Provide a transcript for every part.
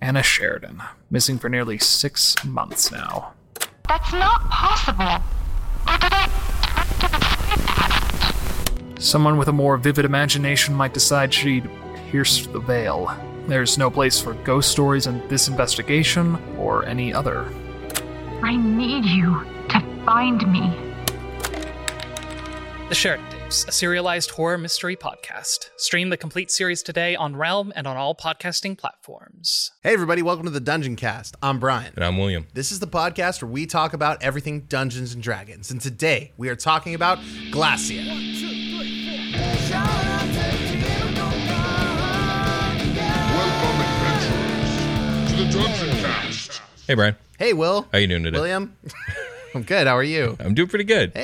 Anna Sheridan, missing for nearly 6 months now. That's not possible. Or did I Someone with a more vivid imagination might decide she'd pierced the veil. There's no place for ghost stories in this investigation or any other. I need you to find me. The Sheridan Tapes, a serialized horror mystery podcast. Stream the complete series today on Realm and on all podcasting platforms. Hey everybody, welcome to the Dungeon Cast. I'm Brian. And I'm William. This is the podcast where we talk about everything Dungeons and Dragons. And today we are talking about Glacia. Welcome, adventurers, to the Dungeon Cast. Hey, Brian. Hey, Will. How you doing today? William? I'm good. How are you? I'm doing pretty good.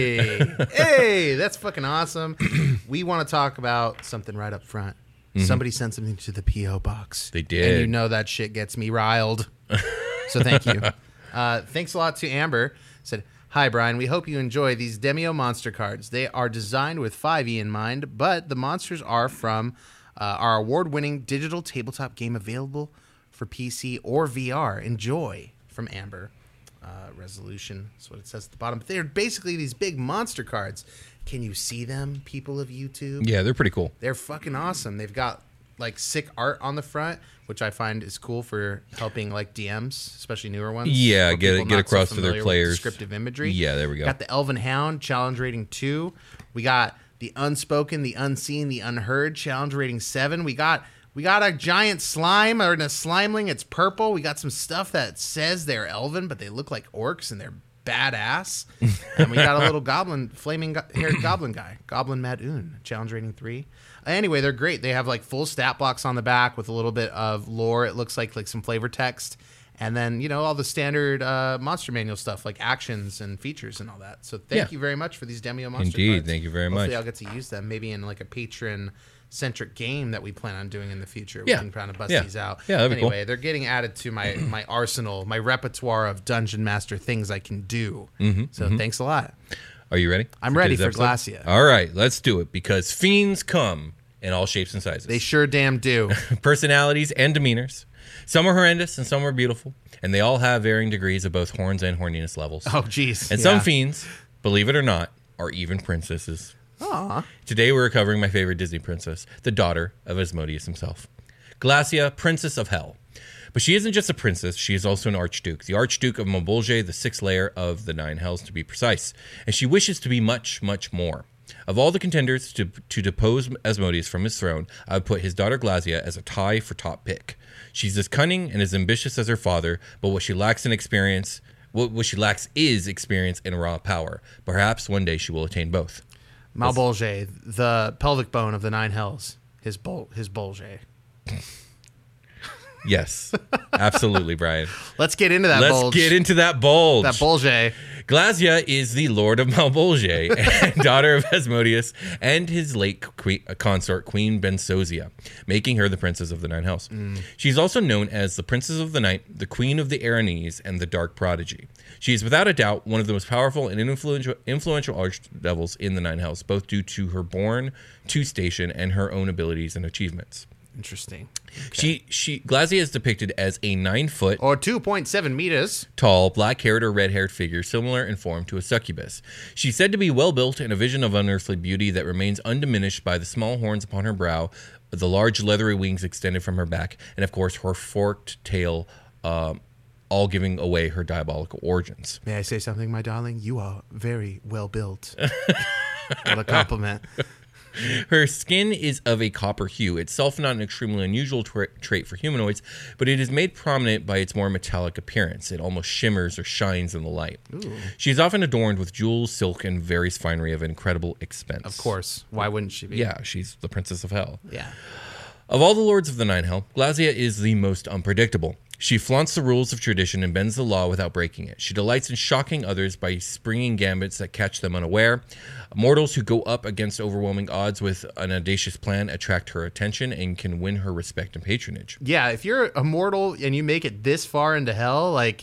Hey, that's fucking awesome. We want to talk about something right up front. Somebody sent something to the P.O. box. They did. And you know that shit gets me riled. So thank you. Thanks a lot to Amber. Said, hi, Brian. We hope you enjoy these Demio monster cards. They are designed with 5e in mind, but the monsters are from our award-winning digital tabletop game available for PC or VR. Enjoy, from Amber. Resolution is what it says at the bottom. But they're basically these big monster cards. Can you see them, people of YouTube? Yeah, they're pretty cool. They're fucking awesome. They've got like sick art on the front, which I find is cool for helping like DMs, especially newer ones. Yeah, or get people not across so to their familiar with players. descriptive imagery. Yeah, there we go. Got the Elven Hound, challenge rating 2. We got the Unspoken, the Unseen, the Unheard, challenge rating 7. We got a giant slime or a slimeling. It's purple. We got some stuff that says they're elven, but they look like orcs and they're badass. And we got a little goblin, flaming-haired goblin guy, Goblin Madoon, challenge rating 3. Anyway, they're great. They have like full stat blocks on the back with a little bit of lore. It looks like some flavor text. And then, you know, all the standard monster manual stuff like actions and features and all that. So thank you very much for these Demio monster Indeed, cards. thank you very much. Hopefully I'll get to use them maybe in like a patron-centric game that we plan on doing in the future. Yeah. We can kind of bust Yeah. these out. Yeah, that'd be anyway, cool. they're getting added to my arsenal, my repertoire of Dungeon Master things I can do. So thanks a lot. Are you ready? I'm ready today's for episode? Glacia. All right, let's do it because fiends come in all shapes and sizes. They sure damn do. Personalities and demeanors. Some are horrendous and some are beautiful, and they all have varying degrees of both horns and horniness levels. Oh, jeez. And some fiends, believe it or not, are even princesses. Aw. Today we're covering my favorite Disney princess, the daughter of Asmodeus himself, Glacia, Princess of Hell. But she isn't just a princess, she is also an archduke, the Archduke of Mabolge, the 6th layer of the 9 Hells to be precise, and she wishes to be much, much more. Of all the contenders to depose Asmodeus from his throne, I would put his daughter Glacia as a tie for top pick. She's as cunning and as ambitious as her father, but what she lacks in experience, what she lacks is experience and raw power. Perhaps one day she will attain both. Malbolge, the pelvic bone of the 9 Hells. His bolge. Yes, absolutely, Brian. Let's get into that bulge. Let's get into that bulge. that bulge. Glacia is the Lord of Malbolge and daughter of Asmodeus and his late consort, Queen Bensosia, making her the Princess of the 9 Hells. She's also known as the Princess of the Night, the Queen of the Aranese, and the Dark Prodigy. She is without a doubt one of the most powerful and influential archdevils in the 9 Hells, both due to her born to station and her own abilities and achievements. Interesting. Glacia is depicted as a 9-foot Or 2.7 meters. tall, black-haired or red-haired figure similar in form to a succubus. She's said to be well-built and a vision of unearthly beauty that remains undiminished by the small horns upon her brow, the large leathery wings extended from her back, and of course her forked tail, all giving away her diabolical origins. May I say something, my darling? You are very well built. What a compliment. Her skin is of a copper hue, itself not an extremely unusual trait for humanoids, but it is made prominent by its more metallic appearance. It almost shimmers or shines in the light. Ooh. She is often adorned with jewels, silk, and various finery of incredible expense. Of course. Why wouldn't she be? Yeah, she's the Princess of Hell. Yeah. Of all the Lords of the 9 Hell, Glacia is the most unpredictable. She flaunts the rules of tradition and bends the law without breaking it. She delights in shocking others by springing gambits that catch them unaware. Mortals who go up against overwhelming odds with an audacious plan attract her attention and can win her respect and patronage. Yeah, if you're a mortal and you make it this far into hell, like,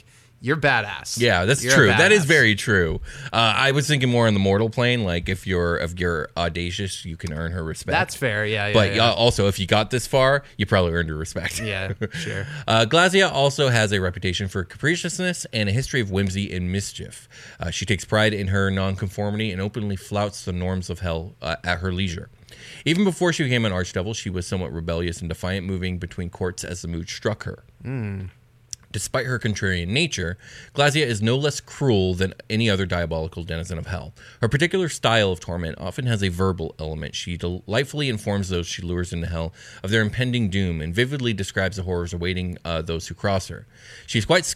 you're badass. Yeah, that's You're a true. That is badass. very true. I was thinking more on the mortal plane. Like if you're audacious, you can earn her respect. That's fair. Yeah. But yeah. also, if you got this far, you probably earned her respect. Yeah, sure. Glazia also has a reputation for capriciousness and a history of whimsy and mischief. She takes pride in her nonconformity and openly flouts the norms of hell at her leisure. Even before she became an archdevil, she was somewhat rebellious and defiant, moving between courts as the mood struck her. Despite her contrarian nature, Glazia is no less cruel than any other diabolical denizen of hell. Her particular style of torment often has a verbal element. She delightfully informs those she lures into hell of their impending doom and vividly describes the horrors awaiting those who cross her. She's quite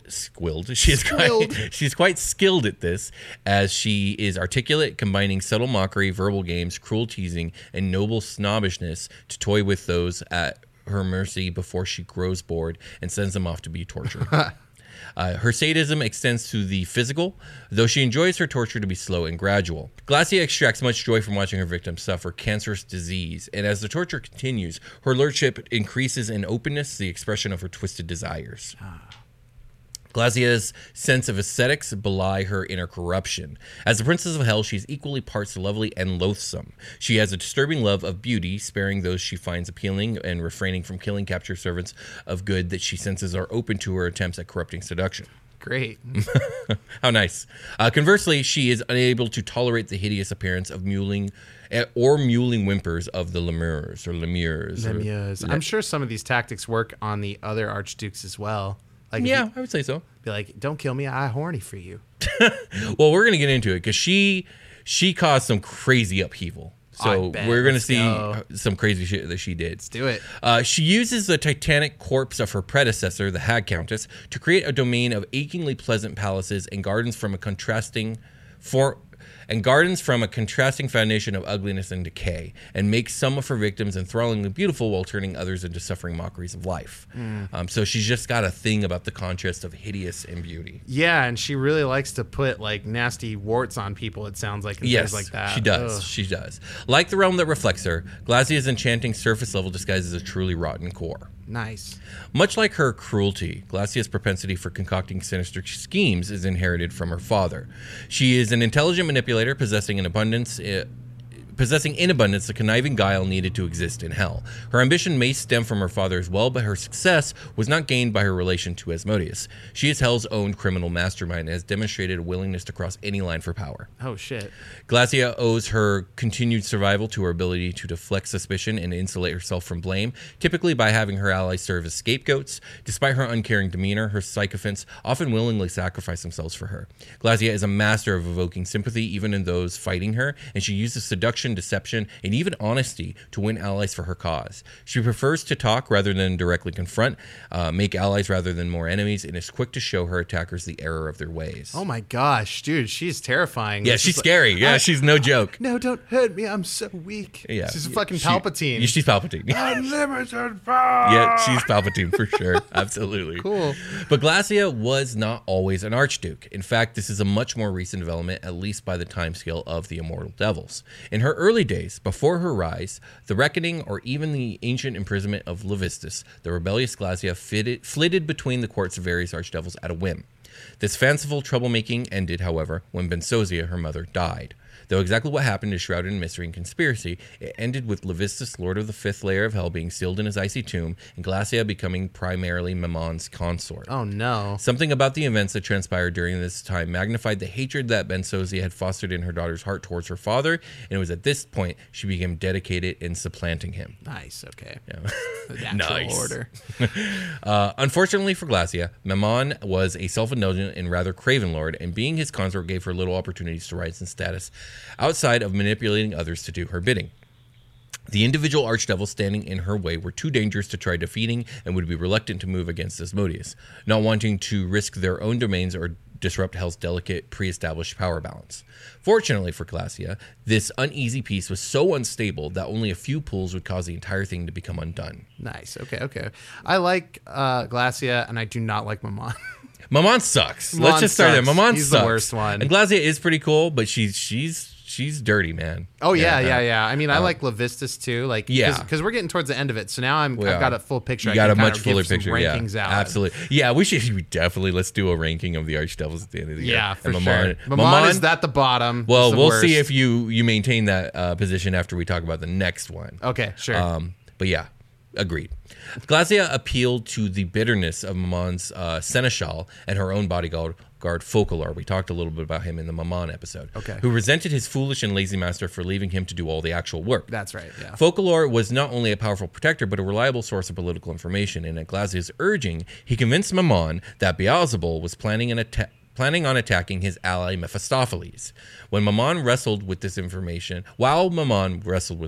She's quite skilled at this, as she is articulate, combining subtle mockery, verbal games, cruel teasing, and noble snobbishness to toy with those at her mercy before she grows bored and sends them off to be tortured. Her sadism extends to the physical, though she enjoys her torture to be slow and gradual. Glazia extracts much joy from watching her victims suffer cancerous disease, and as the torture continues, her lordship increases in openness, the expression of her twisted desires. Glazia's sense of aesthetics belie her inner corruption. As the princess of hell, she is equally parts lovely and loathsome. She has a disturbing love of beauty, sparing those she finds appealing and refraining from killing captured servants of good that she senses are open to her attempts at corrupting seduction. Great. How nice. Conversely, she is unable to tolerate the hideous appearance of mewling whimpers of the lemures. I'm sure some of these tactics work on the other archdukes as well. Like, yeah, I would say so. Be like, don't kill me. I'm horny for you. Well, we're going to get into it because she caused some crazy upheaval. So we're going to see some crazy shit that she did. Let's do it. She uses the titanic corpse of her predecessor, the Hag Countess, to create a domain of achingly pleasant palaces and gardens from a contrasting foundation of ugliness and decay, and makes some of her victims enthrallingly beautiful while turning others into suffering mockeries of life. So she's just got a thing about the contrast of hideous and beauty. Yeah, and she really likes to put like nasty warts on people, it sounds like, and things like that. She does. Ugh. She does. Like the realm that reflects her, Glazia's enchanting surface level disguises a truly rotten core. Nice. Much like her cruelty, Glacia's propensity for concocting sinister schemes is inherited from her father. She is an intelligent manipulator possessing in abundance the conniving guile needed to exist in hell. Her ambition may stem from her father as well, but her success was not gained by her relation to Asmodeus. She is hell's own criminal mastermind and has demonstrated a willingness to cross any line for power. Oh, shit. Glazia owes her continued survival to her ability to deflect suspicion and insulate herself from blame, typically by having her allies serve as scapegoats. Despite her uncaring demeanor, her sycophants often willingly sacrifice themselves for her. Glazia is a master of evoking sympathy even in those fighting her, and she uses seduction, deception, and even honesty to win allies for her cause. She prefers to talk rather than directly confront, make allies rather than more enemies, and is quick to show her attackers the error of their ways. Oh my gosh, dude, she's terrifying. Yeah, This she's is scary. Yeah, she's no joke. No, don't hurt me. I'm so weak. Yeah, She's a fucking Palpatine. She's Palpatine. Unlimited power. Yeah, she's Palpatine for sure. Absolutely. Cool. But Glazia was not always an archduke. In fact, this is a much more recent development, at least by the timescale of the Immortal Devils. In her early days, before her rise, the Reckoning, or even the ancient imprisonment of Levistus, the rebellious Glazia flitted between the courts of various archdevils at a whim. This fanciful troublemaking ended, however, when Bensozia, her mother, died. Though exactly what happened is shrouded in mystery and conspiracy, it ended with Levistus, lord of the fifth layer of hell, being sealed in his icy tomb, and Glazia becoming primarily Mamon's consort. Oh, no. Something about the events that transpired during this time magnified the hatred that Bensozia had fostered in her daughter's heart towards her father, and it was at this point she became dedicated in supplanting him. Nice, okay. Yeah. The natural order. Unfortunately for Glazia, Mamon was a self-indulgent and rather craven lord, and being his consort gave her little opportunities to rise in status outside of manipulating others to do her bidding. The individual archdevils standing in her way were too dangerous to try defeating and would be reluctant to move against Asmodeus, not wanting to risk their own domains or disrupt Hell's delicate, pre-established power balance. Fortunately for Glazia, this uneasy peace was so unstable that only a few pulls would cause the entire thing to become undone. Nice, okay. I like Glazia, and I do not like Mamon. Mamon sucks. Mamon Let's just start sucks. there. Mamon He's sucks. the worst one. And Glazia is pretty cool, but she's she's dirty, man. Oh yeah. I mean, I like Levistus too. Like, Yeah. because we're getting towards the end of it, so now I've got a full picture. You got I a can much kind of give fuller some picture. rankings Yeah, out. absolutely. Yeah, we definitely let's do a ranking of the Archdevils at the end of the year. Yeah, for And sure. Mammon is at the bottom. Well, It's the we'll worst. see if you maintain that position after we talk about the next one. Okay, sure. But yeah, agreed. Glacia appealed to the bitterness of Mammon's seneschal and her own bodyguard Focalor. We talked a little bit about him in the Mammon episode. Okay. Who resented his foolish and lazy master for leaving him to do all the actual work. That's right, yeah. Focalor was not only a powerful protector, but a reliable source of political information, and at Glacia's urging, he convinced Mammon that Beelzebul was planning on attacking his ally Mephistopheles. While Mammon wrestled with this information, and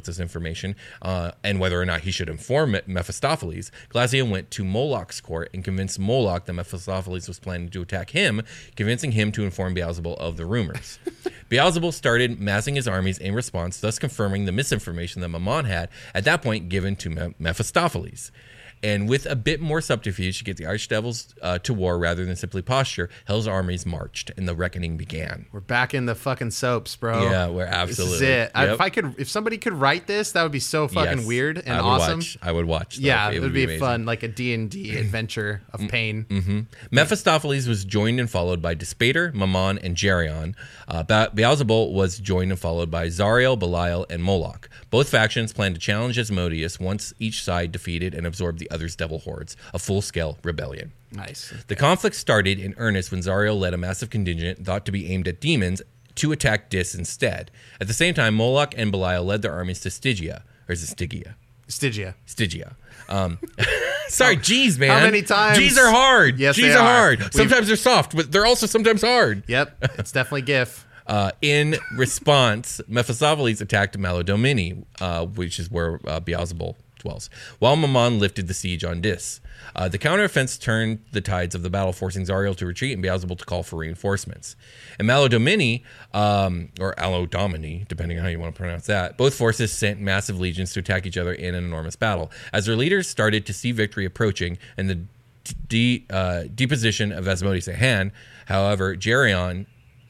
whether or not he should inform Mephistopheles, Glacia went to Moloch's court and convinced Moloch that Mephistopheles was planning to attack him, convincing him to inform Beelzebul of the rumors. Beelzebul started massing his armies in response, thus confirming the misinformation that Mammon had at that point given to Mephistopheles. And with a bit more subterfuge to get the Archdevils to war rather than simply posture, Hell's armies marched, and the reckoning began. We're back in the fucking soaps, bro. Yeah, we're absolutely. This is it. Yep. If somebody could write this, that would be so fucking Yes, weird and I would awesome. I would watch. Yeah, it would be amazing. fun, like a D&D adventure of pain. Mm-hmm. Mephistopheles was joined and followed by Despater, Mammon, and Geryon. Beelzebul was joined and followed by Zariel, Belial, and Moloch. Both factions planned to challenge Asmodeus once each side defeated and absorbed the other's devil hordes, a full-scale rebellion. Nice. The conflict started in earnest when Zariel led a massive contingent thought to be aimed at demons to attack Dis instead. At the same time, Moloch and Belial led their armies to Stygia. Or is it Stygia? Stygia. Stygia. Sorry, G's, man. How many times? G's are hard. Yes, G's they are are. hard. Sometimes they're soft, but they're also sometimes hard. Yep, it's definitely GIF. In response, Mephistopheles attacked Maladomini, which is where Beelzebul dwells, while Mammon lifted the siege on Dis. The counteroffense turned the tides of the battle, forcing Zariel to retreat and Beelzebul to call for reinforcements. And Maladomini, or Alodomini, depending on how you want to pronounce that, both forces sent massive legions to attack each other in an enormous battle. As their leaders started to see victory approaching and the deposition of Asmodeus at hand, However, Geryon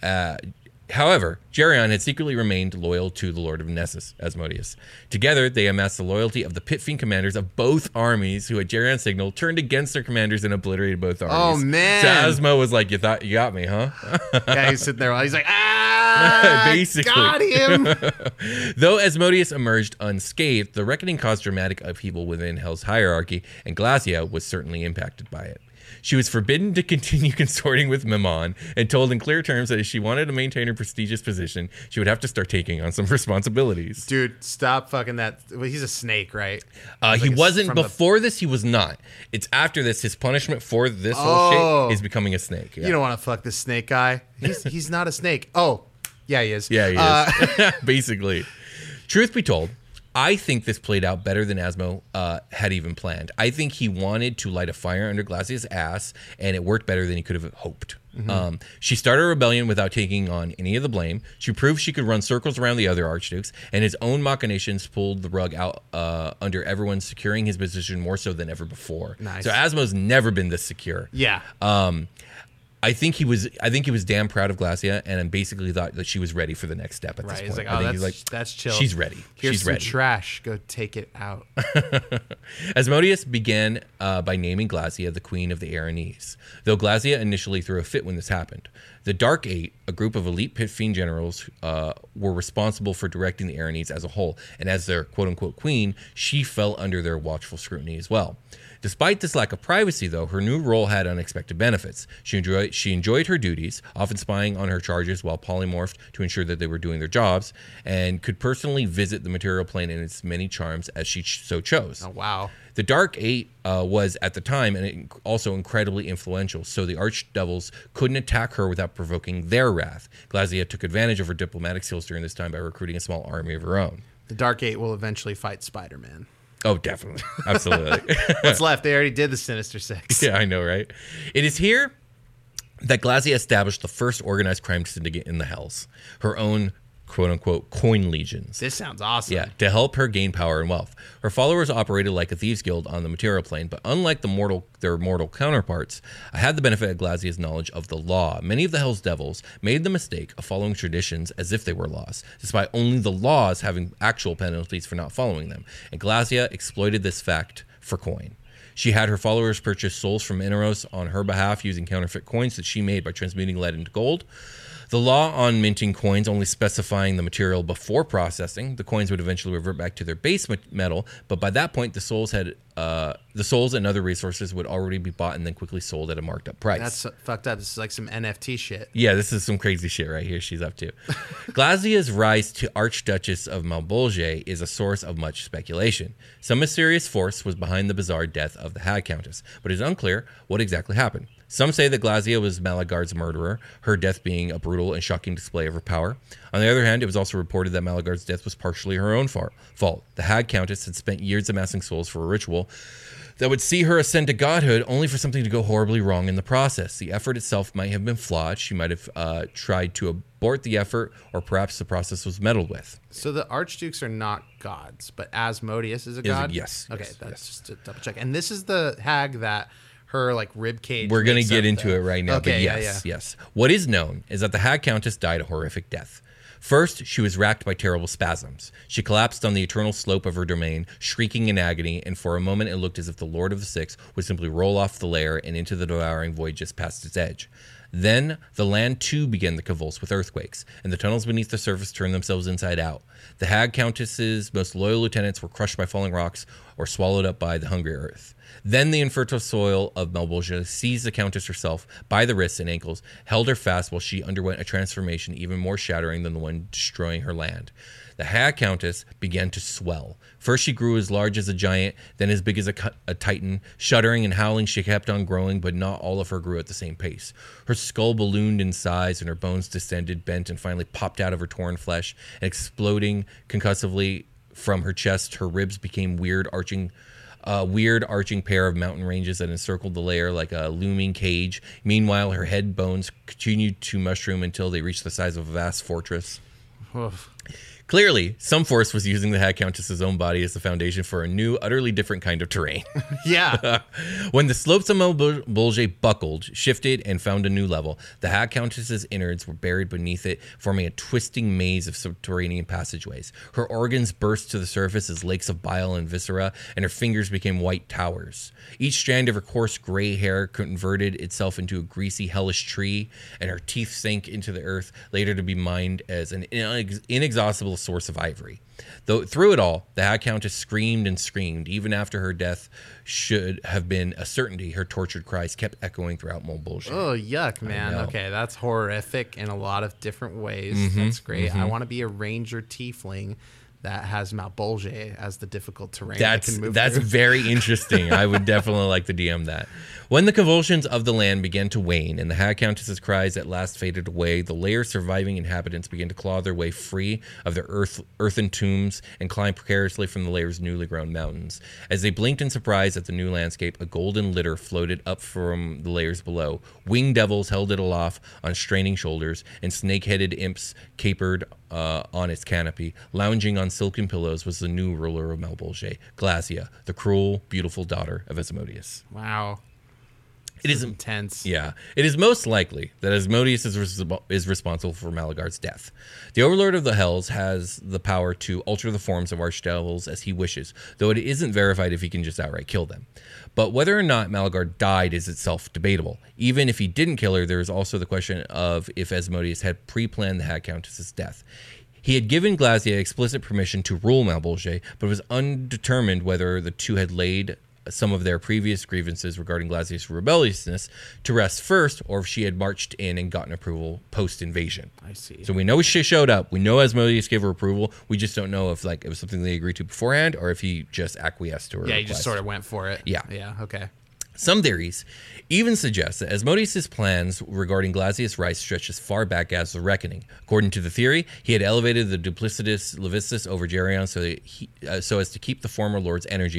had secretly remained loyal to the Lord of Nessus, Asmodeus. Together, they amassed the loyalty of the pit fiend commanders of both armies, who at Geryon's signal turned against their commanders and obliterated both armies. Oh, man. So Asmo was like, you thought you got me, huh? Yeah, he's sitting there. He's like, Basically. got him. Though Asmodeus emerged unscathed, the reckoning caused dramatic upheaval within Hell's hierarchy, and Glacia was certainly impacted by it. She was forbidden to continue consorting with Mammon and told in clear terms that if she wanted to maintain her prestigious position, she would have to start taking on some responsibilities. Dude, stop fucking that. Well, he's a snake, right? He wasn't. Before this, he was not. It's after this, his punishment for this whole shit is becoming a snake. Yeah. You don't want to fuck this snake guy. He's not a snake. Oh, yeah, he is. Yeah, he is. Basically. Truth be told, I think this played out better than Asmo had even planned. I think he wanted to light a fire under Glacia's ass, and it worked better than he could have hoped. Mm-hmm. She started a rebellion without taking on any of the blame. She proved she could run circles around the other archdukes, and his own machinations pulled the rug out under everyone, securing his position more so than ever before. Nice. So Asmo's never been this secure. Yeah. I think he was damn proud of Glacia, and basically thought that she was ready for the next step at this point. He's like, I think that's chill. She's ready. Here's She's some ready. trash. Go take it out. Asmodeus began by naming Glacia the Queen of the Aranese, though Glacia initially threw a fit when this happened. The Dark Eight, a group of elite pit fiend generals, were responsible for directing the Aranese as a whole, and as their quote-unquote queen, she fell under their watchful scrutiny as well. Despite this lack of privacy, though, her new role had unexpected benefits. She enjoyed her duties, often spying on her charges while polymorphed to ensure that they were doing their jobs, and could personally visit the material plane in its many charms as she so chose. Oh, wow. The Dark Eight was, at the time, and also incredibly influential, so the Archdevils couldn't attack her without provoking their wrath. Glacia took advantage of her diplomatic skills during this time by recruiting a small army of her own. The Dark Eight will eventually fight Spider-Man. Oh, definitely. Absolutely. What's left? They already did the Sinister Six. Yeah, I know, right? It is here that Glacia established the first organized crime syndicate in the Hells, her own quote-unquote coin legions. This sounds awesome. Yeah, to help her gain power and wealth. Her followers operated like a thieves' guild on the material plane, but unlike their mortal counterparts, I had the benefit of Glazia's knowledge of the law. Many of the Hell's Devils made the mistake of following traditions as if they were laws, despite only the laws having actual penalties for not following them. And Glazia exploited this fact for coin. She had her followers purchase souls from Inaros on her behalf using counterfeit coins that she made by transmuting lead into gold. The law on minting coins only specifying the material before processing, the coins would eventually revert back to their base metal, but by that point, the souls and other resources would already be bought and then quickly sold at a marked up price. That's fucked up. This is like some NFT shit. Yeah, this is some crazy shit right here she's up to. Glazia's rise to Archduchess of Malbolge is a source of much speculation. Some mysterious force was behind the bizarre death of the Hag Countess, but it is unclear what exactly happened. Some say that Glazia was Malagard's murderer, her death being a brutal and shocking display of her power. On the other hand, it was also reported that Malagard's death was partially her own fault. The Hag Countess had spent years amassing souls for a ritual that would see her ascend to godhood, only for something to go horribly wrong in the process. The effort itself might have been flawed. She might have tried to abort the effort, or perhaps the process was meddled with. So the Archdukes are not gods, but Asmodeus is a god? Yes. Okay, yes, that's yes. just to double check. And this is the hag that her like rib cage. We're going to makes get up into it right now, Okay, but yes. What is known is that the Hag Countess died a horrific death. First, she was racked by terrible spasms. She collapsed on the eternal slope of her domain, shrieking in agony, and for a moment it looked as if the Lord of the Six would simply roll off the lair and into the devouring void just past its edge. Then, the land too began to convulse with earthquakes, and the tunnels beneath the surface turned themselves inside out. The Hag Countess's most loyal lieutenants were crushed by falling rocks or swallowed up by the hungry earth. Then the infertile soil of Malbolge seized the Countess herself by the wrists and ankles, held her fast while she underwent a transformation even more shattering than the one destroying her land. The Hag Countess began to swell. First she grew as large as a giant, then as big as a titan. Shuddering and howling, she kept on growing, but not all of her grew at the same pace. Her skull ballooned in size, and her bones descended, bent, and finally popped out of her torn flesh, and exploding concussively from her chest, her ribs became weird arching pair of mountain ranges that encircled the lair like a looming cage. Meanwhile, her head bones continued to mushroom until they reached the size of a vast fortress. Oof. Clearly, some force was using the Hag Countess's own body as the foundation for a new, utterly different kind of terrain. Yeah. When the slopes of Malbolge buckled, shifted, and found a new level, the Hag Countess's innards were buried beneath it, forming a twisting maze of subterranean passageways. Her organs burst to the surface as lakes of bile and viscera, and her fingers became white towers. Each strand of her coarse gray hair converted itself into a greasy, hellish tree, and her teeth sank into the earth, later to be mined as an inexhaustible source of ivory. Though through it all, the Hag Countess screamed and screamed. Even after her death should have been a certainty, her tortured cries kept echoing throughout Malbolge. Oh, yuck, man. know. Okay, that's horrific in a lot of different ways. That's great. I want to be a ranger tiefling that has Malbolge as the difficult terrain. That's through. very interesting. I would definitely like to DM that. When the convulsions of the land began to wane and the Hag Countess's cries at last faded away, the lair's surviving inhabitants began to claw their way free of their earthen tombs and climb precariously from the lair's newly grown mountains. As they blinked in surprise at the new landscape, a golden litter floated up from the layers below. Winged devils held it aloft on straining shoulders, and snake-headed imps capered on its canopy. Lounging on silken pillows was the new ruler of Malbolge, Glazia, the cruel, beautiful daughter of Asmodeus. Wow. It is intense. Yeah. It is most likely that Asmodeus is responsible for Malagard's death. The Overlord of the Hells has the power to alter the forms of archdevils as he wishes, though it isn't verified if he can just outright kill them. But whether or not Malagard died is itself debatable. Even if he didn't kill her, there is also the question of if Asmodeus had pre-planned the Hag Countess's death. He had given Glazia explicit permission to rule Malbolge, but it was undetermined whether the two had laid some of their previous grievances regarding Glazia's rebelliousness to rest first, or if she had marched in and gotten approval post-invasion. I see. So we know she showed up. We know Asmodeus gave her approval. We just don't know if it was something they agreed to beforehand or if he just acquiesced to her Yeah, he request. just sort of went for it. Yeah. Yeah, okay. Some theories even suggest that Asmodeus' plans regarding Glazia's rights stretched as far back as the Reckoning. According to the theory, he had elevated the duplicitous Levistus over Geryon so as to keep the former lord's energy,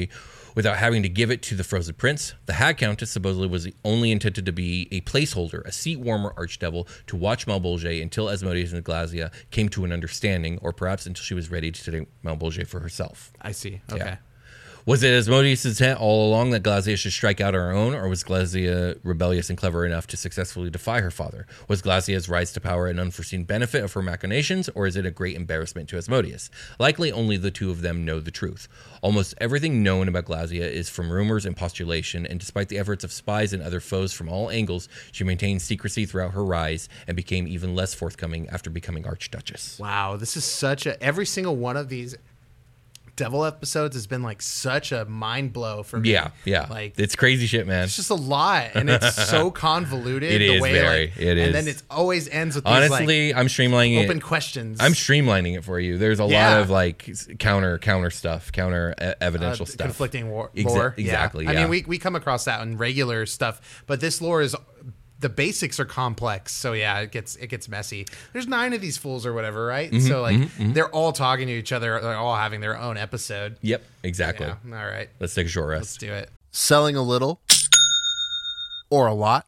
without having to give it to the frozen prince. The Hag Countess supposedly was only intended to be a placeholder, a seat warmer archdevil to watch Malbolge until Asmodeus and Glazia came to an understanding, or perhaps until she was ready to take Malbolge for herself. I see. Okay. Yeah. Was it Asmodeus' intent all along that Glazia should strike out on her own, or was Glazia rebellious and clever enough to successfully defy her father? Was Glazia's rise to power an unforeseen benefit of her machinations, or is it a great embarrassment to Asmodeus? Likely only the two of them know the truth. Almost everything known about Glazia is from rumors and postulation, and despite the efforts of spies and other foes from all angles, she maintained secrecy throughout her rise and became even less forthcoming after becoming Archduchess. Wow, this is such a... Every single one of these Devil episodes has been like such a mind blow for me. Yeah. Like, it's crazy shit, man. it's just a lot, and it's so convoluted. It is very. Like, it is. And then it always ends with honestly, these, like, I'm streamlining open it. questions. I'm streamlining it for you. There's a lot of like counter stuff, counter evidential stuff, conflicting lore. Exactly. Yeah. Yeah. I mean, we come across that in regular stuff, but this lore is... The basics are complex, so yeah, it gets messy. There's 9 of these fools or whatever, right? So like they're all talking to each other, they're all having their own episode. Yep, exactly. Yeah, all right, Let's take a short rest. let's do it. Selling a little or a lot?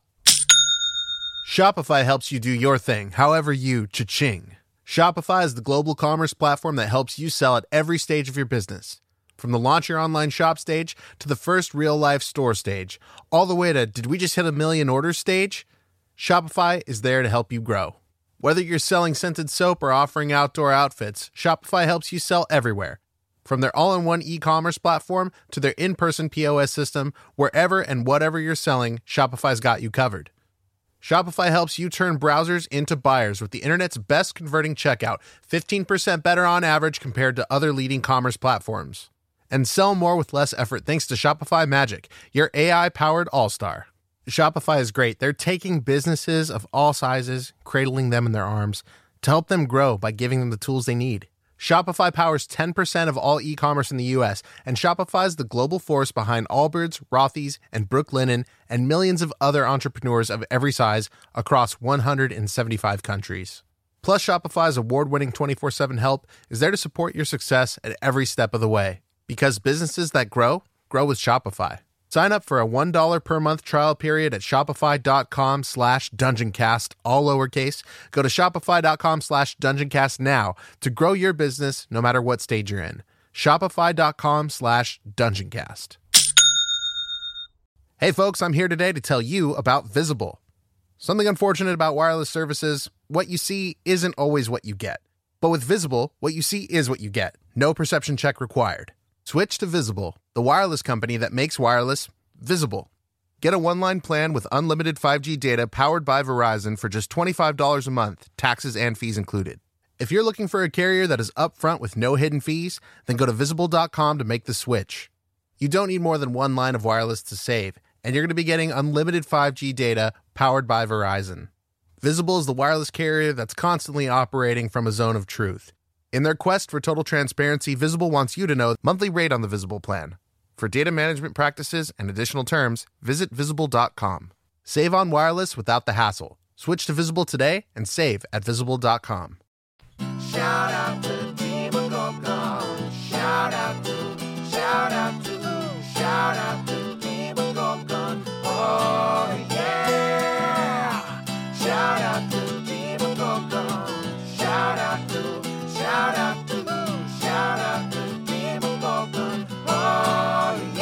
Shopify helps you do your thing, however you cha-ching. Shopify is the global commerce platform that helps you sell at every stage of your business. From the launch your online shop stage to the first real-life store stage, all the way to did we just hit 1 million orders stage? Shopify is there to help you grow. Whether you're selling scented soap or offering outdoor outfits, Shopify helps you sell everywhere. From their all-in-one e-commerce platform to their in-person POS system, wherever and whatever you're selling, Shopify's got you covered. Shopify helps you turn browsers into buyers with the internet's best converting checkout, 15% better on average compared to other leading commerce platforms. And sell more with less effort thanks to Shopify Magic, your AI-powered all-star. Shopify is great. They're taking businesses of all sizes, cradling them in their arms, to help them grow by giving them the tools they need. Shopify powers 10% of all e-commerce in the U.S., and Shopify is the global force behind Allbirds, Rothy's, and Brooklinen, and millions of other entrepreneurs of every size across 175 countries. Plus, Shopify's award-winning 24/7 help is there to support your success at every step of the way. Because businesses that grow with Shopify. Sign up for a $1 per month trial period at shopify.com/dungeoncast, all lowercase. Go to shopify.com/dungeoncast now to grow your business no matter what stage you're in. Shopify.com/dungeoncast. Hey folks, I'm here today to tell you about Visible. Something unfortunate about wireless services, what you see isn't always what you get. But with Visible, what you see is what you get. No perception check required. Switch to Visible, the wireless company that makes wireless visible. Get a one-line plan with unlimited 5G data powered by Verizon for just $25 a month, taxes and fees included. If you're looking for a carrier that is upfront with no hidden fees, then go to Visible.com to make the switch. You don't need more than one line of wireless to save, and you're going to be getting unlimited 5G data powered by Verizon. Visible is the wireless carrier that's constantly operating from a zone of truth. In their quest for total transparency, Visible wants you to know the monthly rate on the Visible plan. For data management practices and additional terms, visit Visible.com. Save on wireless without the hassle. Switch to Visible today and save at Visible.com. Shout out to Demogorgon. Shout out to Demogorgon. Oh yeah. Shout out to Demogorgon. Shout out to Demogorgon. Oh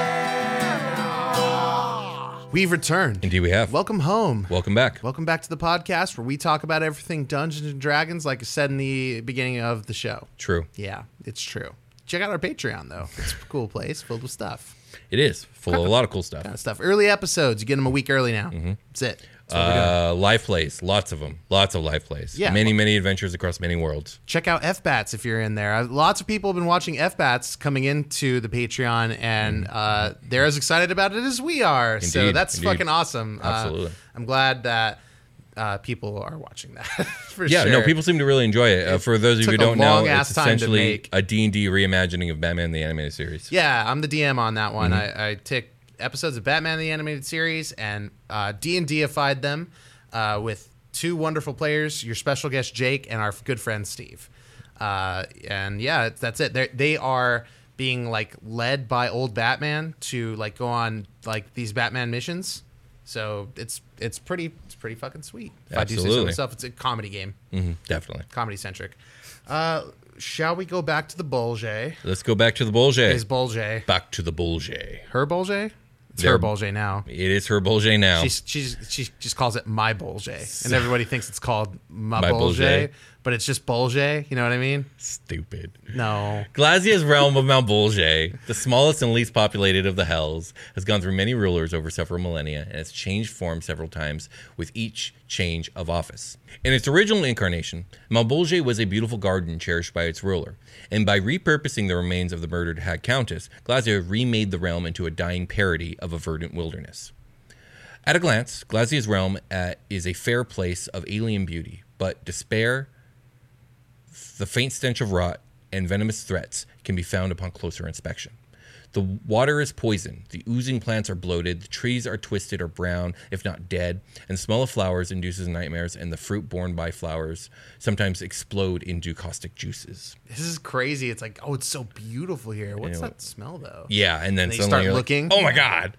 yeah. We've returned. Indeed, we have. Welcome home. Welcome back. Welcome back to the podcast where we talk about everything Dungeons and Dragons, like I said in the beginning of the show. True. Yeah, it's true. Check out our Patreon, though. It's a cool place filled with stuff. It is full of a lot of cool stuff. Kind of stuff. Early episodes. You get them a week early now. That's it. That's what we're doing. Live plays. Lots of them. Lots of live plays. Yeah. Many adventures across many worlds. Check out FBATS if you're in there. Lots of people have been watching FBATS coming into the Patreon, and they're as excited about it as we are. So Indeed, that's indeed. fucking awesome. Absolutely. I'm glad that people are watching that. For Yeah, sure. no, people seem to really enjoy it. For those of you who took a don't know, long-ass it's time to essentially make. a D&D reimagining of Batman the Animated Series. Yeah, I'm the DM on that one. Mm-hmm. I took episodes of Batman the Animated Series and D&Dified them with two wonderful players, your special guest Jake and our good friend Steve. And yeah, that's it. They are being like led by old Batman to like go on like these Batman missions. So it's pretty fucking sweet. If I do say so Absolutely. myself, it's a comedy game, Definitely. comedy centric. Shall we go back to the Bolge? Let's go back to the Bolge. Is Bolge Back to the Bolge. her Bolge? It's They're- her Bolge now. It is her Bolge now. She just calls it my Bolge, and everybody thinks it's called my My Bolge, Bolge. but it's just Bolge. You know what I mean? Stupid. No. Glasia's realm of Mount Bolge, the smallest and least populated of the hells, has gone through many rulers over several millennia and has changed form several times with each change of office. In its original incarnation, Mount Bolge was a beautiful garden cherished by its ruler, and by repurposing the remains of the murdered Hag Countess, Glasia remade the realm into a dying parody of a verdant wilderness. At a glance, Glasia's realm is a fair place of alien beauty, but despair, the faint stench of rot, and venomous threats can be found upon closer inspection. The water is poisoned, the oozing plants are bloated, the trees are twisted or brown, if not dead, and the smell of flowers induces nightmares, and the fruit borne by flowers sometimes explode into caustic juices. This is crazy. It's like, oh, it's so beautiful here. What's Anyway. that smell though? Yeah, and then And you suddenly start you're looking. like, oh my god.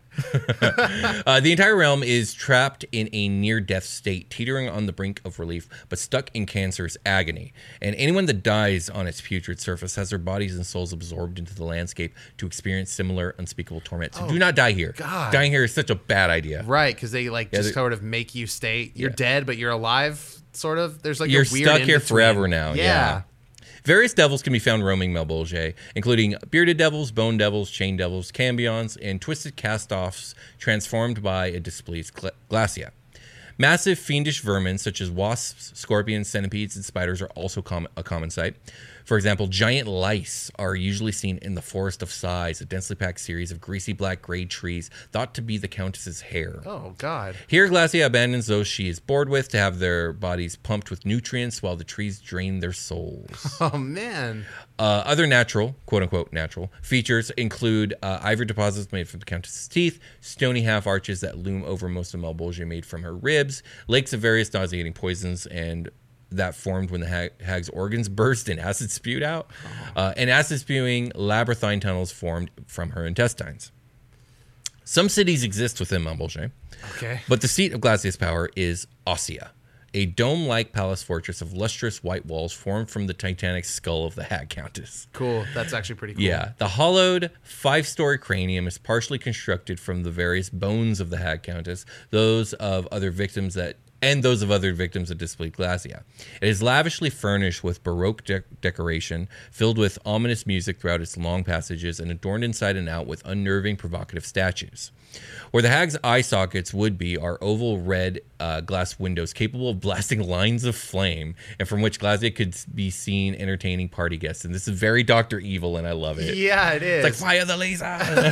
The entire realm is trapped in a near-death state, teetering on the brink of relief, but stuck in cancerous agony. And anyone that dies on its putrid surface has their bodies and souls absorbed into the landscape to experience similar unspeakable torment. So do not die here. God. Dying here is such a bad idea. Right, because they like just they- sort of make you stay. You're Yeah. dead, but you're alive. Sort of. There's like You're a weird stuck here in-between. forever now. Yeah. Various devils can be found roaming Mount Bolge, including bearded devils, bone devils, chain devils, cambions, and twisted cast-offs transformed by a displeased Glacia. Massive fiendish vermin such as wasps, scorpions, centipedes, and spiders are also a common sight. For example, giant lice are usually seen in the Forest of Sighs, a densely packed series of greasy black grade trees thought to be the Countess's hair. Oh God. Here, Glacia abandons those she is bored with to have their bodies pumped with nutrients while the trees drain their souls. Oh man. Other natural, quote-unquote natural, features include ivory deposits made from the Countess's teeth, stony half-arches that loom over most of Mount Bolge made from her ribs, lakes of various nauseating poisons and that formed when the hag's organs burst and acid spewed out, and acid-spewing labyrinthine tunnels formed from her intestines. Some cities exist within Mount Bolge, Okay. but the seat of Glacia's power is Ossia, a dome-like palace fortress of lustrous white walls formed from the titanic skull of the Hag Countess. Cool. That's actually pretty cool. Yeah, the hollowed 5-story cranium is partially constructed from the various bones of the Hag Countess, those of other victims that displayed Glacia. It is lavishly furnished with Baroque decoration, filled with ominous music throughout its long passages, and adorned inside and out with unnerving, provocative statues. Where the hag's eye sockets would be are oval red glass windows capable of blasting lines of flame, and from which Glacia could be seen entertaining party guests. And this is very Dr. Evil, and I love it. Yeah, it is. It's like, fire the laser!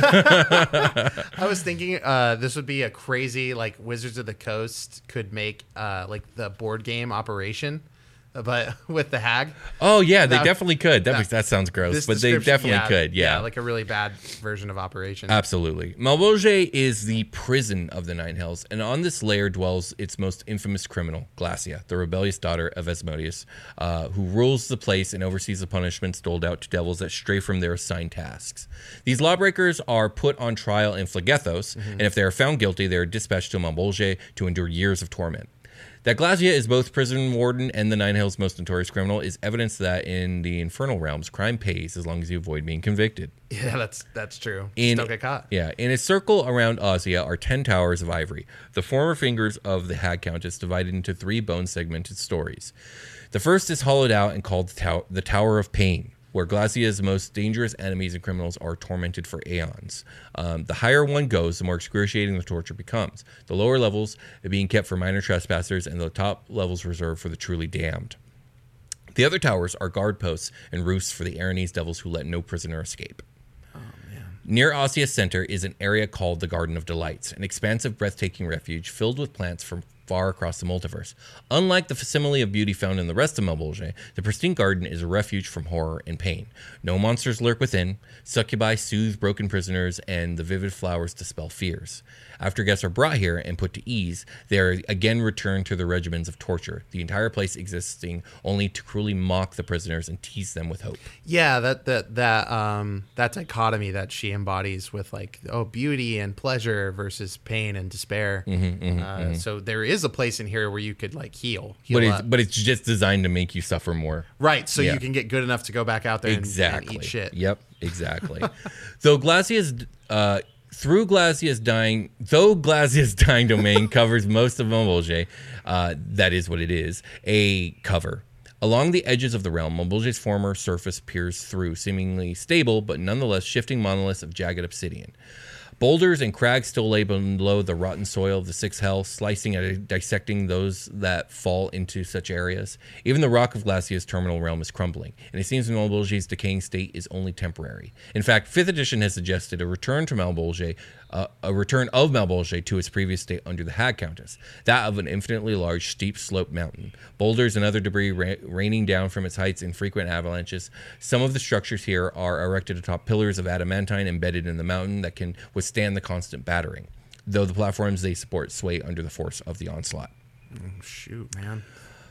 I was thinking this would be a crazy like Wizards of the Coast could make like the board game Operation, but with the hag. Oh, yeah, they That- definitely could. That sounds gross, This but they description- definitely could, yeah. like a really bad version of Operation. Absolutely. Mount Bolge is the prison of the Nine Hells, and on this layer dwells its most infamous criminal, Glacia, the rebellious daughter of Asmodeus, who rules the place and oversees the punishments doled out to devils that stray from their assigned tasks. These lawbreakers are put on trial in Phlegethos, and if they are found guilty, they are dispatched to Mount Bolge to endure years of torment. That Glacia is both prison warden and the Nine Hells' most notorious criminal is evidence that in the infernal realms, crime pays as long as you avoid being convicted. Yeah, that's true. Just don't get caught. Yeah, in a circle around Ossia are 10 towers of ivory, the former fingers of the Hag Countess divided into 3 bone-segmented stories. The first is hollowed out and called the Tower of Pain, where Glacia's most dangerous enemies and criminals are tormented for aeons. The higher one goes, the more excruciating the torture becomes. The lower levels being kept for minor trespassers, and the top levels reserved for the truly damned. The other towers are guard posts and roosts for the Aranese devils who let no prisoner escape. Near Ossia's center is an area called the Garden of Delights, an expansive, breathtaking refuge filled with plants far across the multiverse. Unlike the facsimile of beauty found in the rest of Malbolge, the pristine garden is a refuge from horror and pain. No monsters lurk within, succubi soothe broken prisoners, and the vivid flowers dispel fears. After guests are brought here and put to ease, they are again returned to their regimens of torture, the entire place existing only to cruelly mock the prisoners and tease them with hope. Yeah, that dichotomy that she embodies with like, oh, beauty and pleasure versus pain and despair. So there is a place in here where you could like heal But it's just designed to make you suffer more. right, so Yeah. you can get good enough to go back out there and eat shit. Yep, exactly. Though Glacia's dying domain covers most of Malbolge, that is what it is, a cover. Along the edges of the realm, Malbolge's former surface peers through, seemingly stable, but nonetheless shifting monoliths of jagged obsidian. Boulders and crags still lay below the rotten soil of the Sixth Hell, slicing and dissecting those that fall into such areas. Even the rock of Glacia's terminal realm is crumbling, and it seems Malbolge's decaying state is only temporary. In fact, 5th edition has suggested a return of Malbolge to its previous state under the Hag Countess, that of an infinitely large, steep slope mountain. Boulders and other debris raining down from its heights in frequent avalanches. Some of the structures here are erected atop pillars of adamantine embedded in the mountain that can withstand the constant battering, though the platforms they support sway under the force of the onslaught. Shoot, man.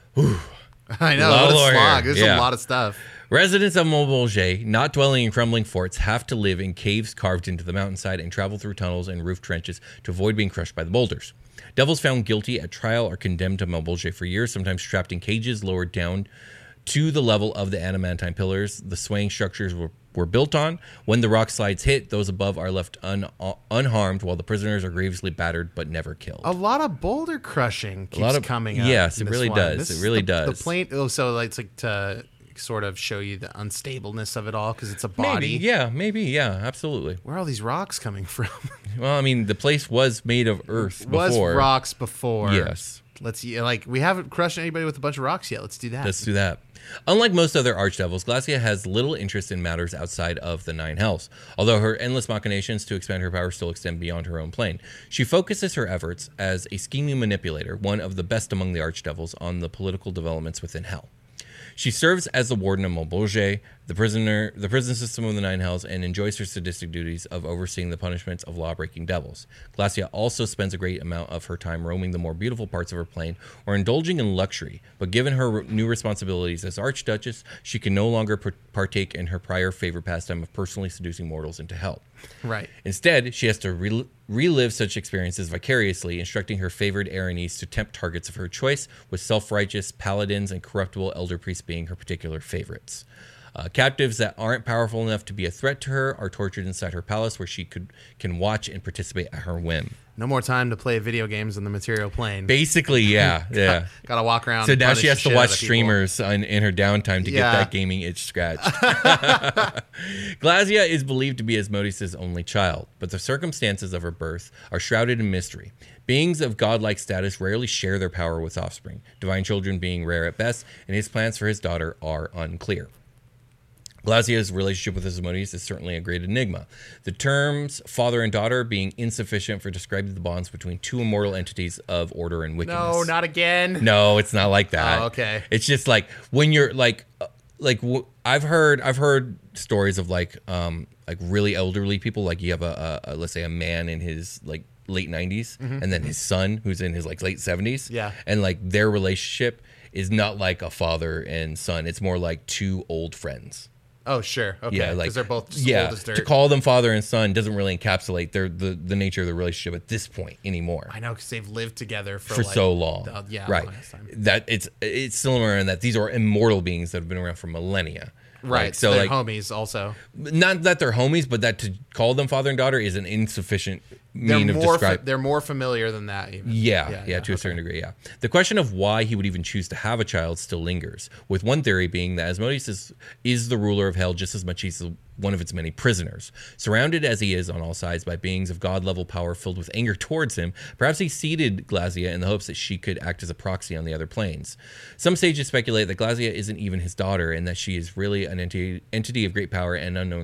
I know, Lot what a of slog. here. There's Yeah. a lot of stuff. Residents of Malbolge, not dwelling in crumbling forts, have to live in caves carved into the mountainside and travel through tunnels and roof trenches to avoid being crushed by the boulders. Devils found guilty at trial are condemned to Malbolge for years, sometimes trapped in cages lowered down to the level of the adamantine pillars the swaying structures were built on. When the rock slides hit, those above are left unharmed, while the prisoners are grievously battered but never killed. A lot of boulder crushing keeps coming up. Yes, in it this really one. does. This It is really the does. plane. Oh, so it's like to sort of show you the unstableness of it all because it's a body. Maybe, yeah, absolutely. Where are all these rocks coming from? Well, I mean, the place was made of earth Was before. rocks before? Yes. Let's we haven't crushed anybody with a bunch of rocks yet. Let's do that. Let's do that. Unlike most other archdevils, Glacia has little interest in matters outside of the Nine Hells. Although her endless machinations to expand her power still extend beyond her own plane, she focuses her efforts as a scheming manipulator, one of the best among the archdevils, on the political developments within Hell. She serves as the warden of Malbolge, the prison system of the Nine Hells, and enjoys her sadistic duties of overseeing the punishments of law-breaking devils. Glacia also spends a great amount of her time roaming the more beautiful parts of her plane or indulging in luxury, but given her new responsibilities as Archduchess, she can no longer partake in her prior favorite pastime of personally seducing mortals into hell. Right. Instead, she has to relive such experiences vicariously, instructing her favored Aranese to tempt targets of her choice, with self-righteous paladins and corruptible elder priests being her particular favorites. Captives that aren't powerful enough to be a threat to her are tortured inside her palace, where she can want and participate at her whim. No more time to play video games on the material plane. Basically, yeah. Gotta walk around. So and now punish she has the to shit watch out of people. streamers in her downtime to get that gaming itch scratched. Glacia is believed to be Asmodeus' only child, but the circumstances of her birth are shrouded in mystery. Beings of godlike status rarely share their power with offspring, divine children being rare at best, and his plans for his daughter are unclear. Glacia's relationship with Asmodeus is certainly a great enigma, the terms father and daughter being insufficient for describing the bonds between two immortal entities of order and wickedness. No, not again. No, it's not like that. Oh, okay. It's just like when you're I've heard stories of like really elderly people. Like you have a let's say a man in his like late 90s, and then his son who's in his like late 70s. Yeah. And like their relationship is not like a father and son. It's more like two old friends. Oh, sure. Okay. Yeah, like because they're both just old as dirt. To call them father and son doesn't really encapsulate the nature of the relationship at this point anymore. I know, because they've lived together for like, so long. Right. longest time. That it's similar in that these are immortal beings that have been around for millennia. Right. Like, so so they're like homies also. not that they're homies, but that to call them father and daughter is an insufficient mean of describing. They're more familiar than that. Even. Yeah, to a certain degree, yeah. The question of why he would even choose to have a child still lingers, with one theory being that Asmodeus is the ruler of hell just as much as he's one of its many prisoners. Surrounded as he is on all sides by beings of god-level power filled with anger towards him, perhaps he seeded Glacia in the hopes that she could act as a proxy on the other planes. Some sages speculate that Glacia isn't even his daughter and that she is really an entity of great power and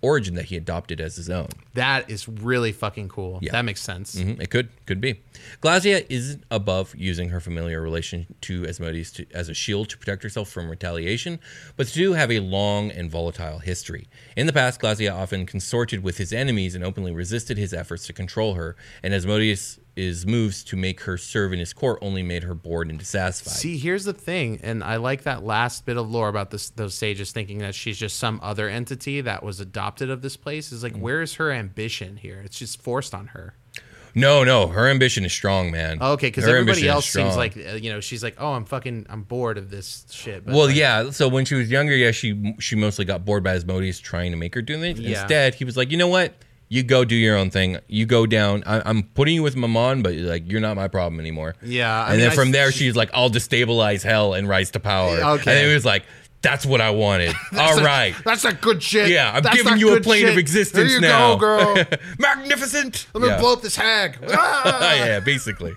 origin that he adopted as his own. That is really fucking cool. Yeah. That makes sense. It could be. Glazia isn't above using her familiar relation to Asmodeus as a shield to protect herself from retaliation, but the two have a long and volatile history. In the past, Glazia often consorted with his enemies and openly resisted his efforts to control her, and Asmodeus' moves to make her serve in his court only made her bored and dissatisfied. See, here's the thing, and I like that last bit of lore about those sages thinking that she's just some other entity that was adopted of this place. Is like, where is her ambition here? It's just forced on her. No, her ambition is strong, man. Okay, because Her everybody ambition is else seems strong. like, she's like, oh, I'm bored of this shit. But Well, like, yeah. So when she was younger, yeah, she mostly got bored by Asmodeus trying to make her do things. Yeah. Instead, he was like, you know what? You go do your own thing. You go down. I'm putting you with Mammon, but like you're not my problem anymore. Yeah, And then from there, she's like, I'll destabilize hell and rise to power. Okay. And it was like, that's what I wanted. All right. That's a good shit. Yeah, I'm That's giving that you a good plane shit. of existence Here you now. go, girl. Magnificent. Let me Yeah. blow up this hag. Ah! Yeah, basically.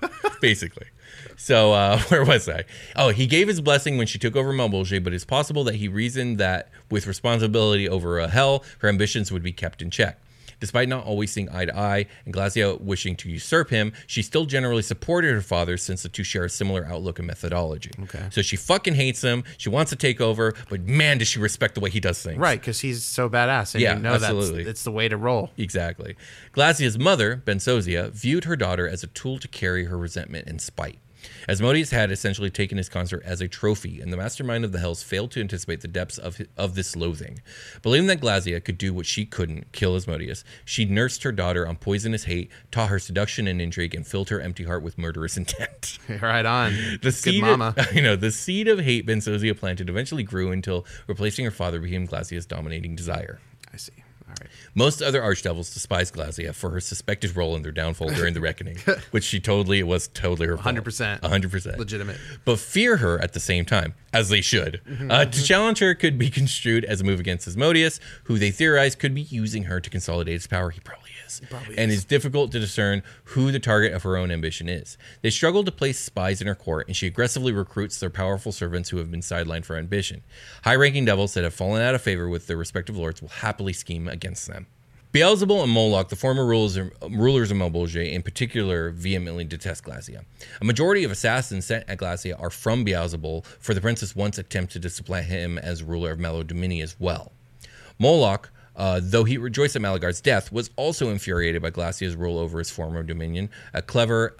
So where was I? Oh, he gave his blessing when she took over Maubulge, but it's possible that he reasoned that with responsibility over a hell, her ambitions would be kept in check. Despite not always seeing eye to eye and Glazia wishing to usurp him, she still generally supported her father since the two share a similar outlook and methodology. Okay. So she fucking hates him. She wants to take over, but man, does she respect the way he does things. Right, because he's so badass. And Yeah, you know absolutely. it's the way to roll. Exactly. Glazia's mother, Bensozia, viewed her daughter as a tool to carry her resentment and spite. Asmodeus had essentially taken his consort as a trophy, and the mastermind of the Hells failed to anticipate the depths of this loathing. Believing that Glazia could do what she couldn't, kill Asmodeus, she nursed her daughter on poisonous hate, taught her seduction and intrigue, and filled her empty heart with murderous intent. Right on. The Good seed mama. the seed of hate Bensozia planted eventually grew until replacing her father became Glazia's dominating desire. I see. All right. Most other archdevils despise Glazia for her suspected role in their downfall during the Reckoning, which was totally her fault. 100%. 100%. Legitimate. But fear her at the same time, as they should. To challenge her could be construed as a move against Asmodeus, who they theorize could be using her to consolidate his power. He probably is. And it's difficult to discern who the target of her own ambition is. They struggle to place spies in her court, and she aggressively recruits their powerful servants who have been sidelined for ambition. High-ranking devils that have fallen out of favor with their respective lords will happily scheme against them. Beelzebul and Moloch, the former rulers of Maubulge, in particular, vehemently detest Glazia. A majority of assassins sent at Glazia are from Beelzebul, for the princess once attempted to supplant him as ruler of Melodumini as well. Moloch, though he rejoiced at Malagar's death, was also infuriated by Glacia's rule over his former dominion, a clear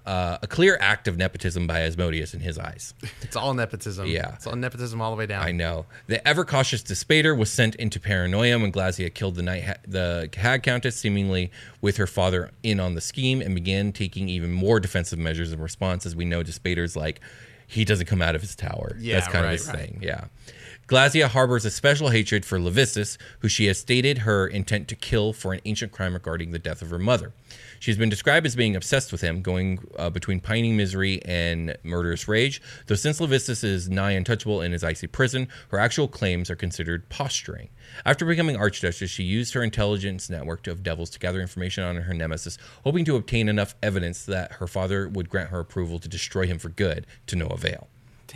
act of nepotism by Asmodeus in his eyes. It's all nepotism. Yeah. It's all nepotism all the way down. I know. The ever-cautious Despater was sent into paranoia when Glazia killed the Hag Countess, seemingly with her father in on the scheme, and began taking even more defensive measures in response. As we know, Despater's like, he doesn't come out of his tower. Yeah, That's kind right, of his right. thing. Yeah. Glazia harbors a special hatred for Levistus, who she has stated her intent to kill for an ancient crime regarding the death of her mother. She's been described as being obsessed with him, going between pining misery and murderous rage, though since Levistus is nigh untouchable in his icy prison, her actual claims are considered posturing. After becoming Archduchess, she used her intelligence network of devils to gather information on her nemesis, hoping to obtain enough evidence that her father would grant her approval to destroy him for good, to no avail.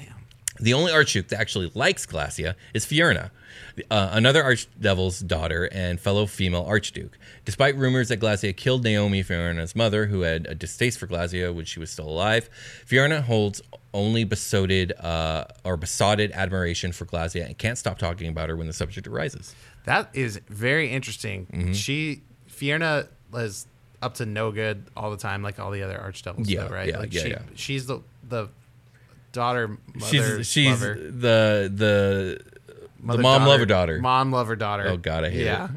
The only Archduke that actually likes Glazia is Fioerna, another Archdevil's daughter and fellow female Archduke. Despite rumors that Glazia killed Naomi, Fioerna's mother, who had a distaste for Glazia when she was still alive, Fioerna holds only besotted admiration for Glazia and can't stop talking about her when the subject arises. That is very interesting. Mm-hmm. Fioerna is up to no good all the time, like all the other archdevils, Yeah, though, right? yeah, like yeah. She's the daughter, mother, She's lover. the Mother, mom daughter, lover daughter. Mom lover daughter. Oh God, I hate yeah.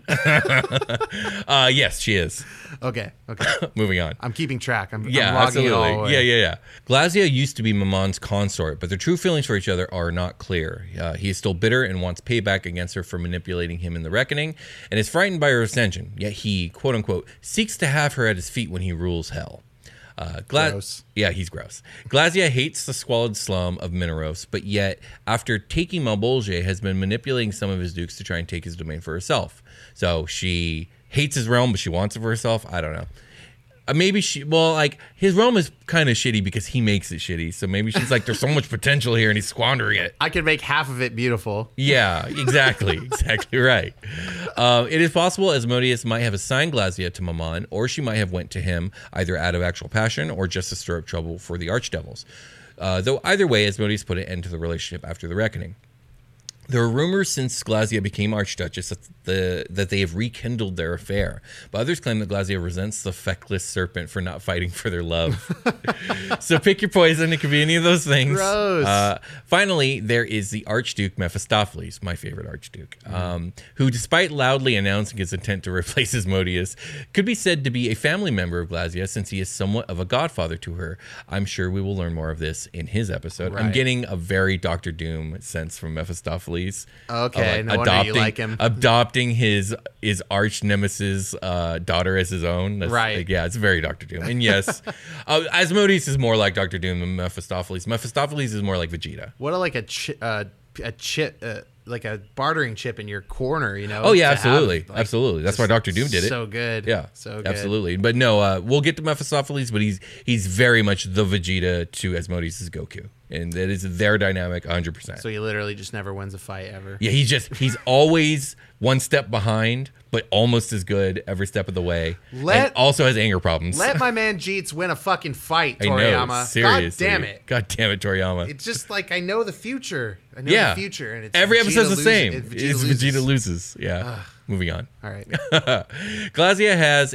it. Yes, she is. Okay. Moving on. I'm keeping track. I'm Yeah, logging it all absolutely. away. Yeah. Glazia used to be Mamon's consort, but their true feelings for each other are not clear. He is still bitter and wants payback against her for manipulating him in the Reckoning, and is frightened by her ascension. Yet he, quote unquote, seeks to have her at his feet when he rules hell. Gross. Yeah, he's gross. Glazia hates the squalid slum of Mineros, but yet, after taking Maubulge, has been manipulating some of his dukes to try and take his domain for herself. So she hates his realm, but she wants it for herself. I don't know. Maybe his realm is kind of shitty because he makes it shitty. So maybe she's like, there's so much potential here and he's squandering it. I could make half of it beautiful. Yeah, exactly. Exactly right. It is possible Asmodeus might have assigned Glazia to Mammon, or she might have went to him either out of actual passion or just to stir up trouble for the archdevils. Though either way, Asmodeus put an end to the relationship after the reckoning. There are rumors since Glazia became Archduchess that they have rekindled their affair, but others claim that Glazia resents the feckless serpent for not fighting for their love. So pick your poison. It could be any of those things. Gross. Finally, there is the Archduke Mephistopheles, my favorite Archduke, who, despite loudly announcing his intent to replace Asmodeus, could be said to be a family member of Glazia since he is somewhat of a godfather to her. I'm sure we will learn more of this in his episode. Right. I'm getting a very Doctor Doom sense from Mephistopheles. Okay, no wonder you like him. Adopting his arch nemesis daughter as his own. That's, right. Like, yeah, it's very Doctor Doom. And yes, Asmodeus is more like Doctor Doom than Mephistopheles. Mephistopheles is more like Vegeta. What like a chip, like a bartering chip in your corner, you know? Oh yeah, to absolutely, have, like, absolutely. That's why Doctor Doom did it. So good. Yeah, so good. Absolutely. But no, we'll get to Mephistopheles, but he's very much the Vegeta to Asmodeus' Goku, and that is their dynamic 100%. So he literally just never wins a fight ever. Yeah, he's always one step behind, but almost as good every step of the way. And also has anger problems. Let my man Jeets win a fucking fight, I Toriyama. know, seriously. God damn it. God damn it, Toriyama. It's just like I know the future. I know the future, and it's every Vegeta episode's the loses- same. Vegeta loses. Yeah. Moving on. All right. Glazia has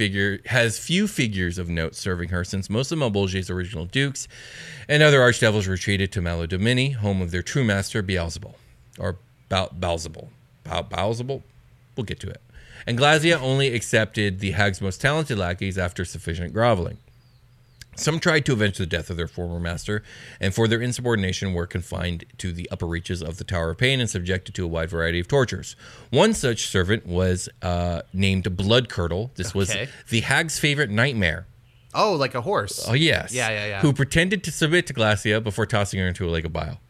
few figures of note serving her, since most of Malbolge's original dukes and other archdevils retreated to Maladomini, home of their true master Beelzebul, or Balzebul. Balzebul. We'll get to it. And Glazia only accepted the Hag's most talented lackeys after sufficient groveling. Some tried to avenge the death of their former master, and for their insubordination were confined to the upper reaches of the Tower of Pain and subjected to a wide variety of tortures. One such servant was named Bloodcurdle. This was the Hag's favorite nightmare. Oh, like a horse. Oh, yes. Yeah. Who pretended to submit to Glazia before tossing her into a lake of bile.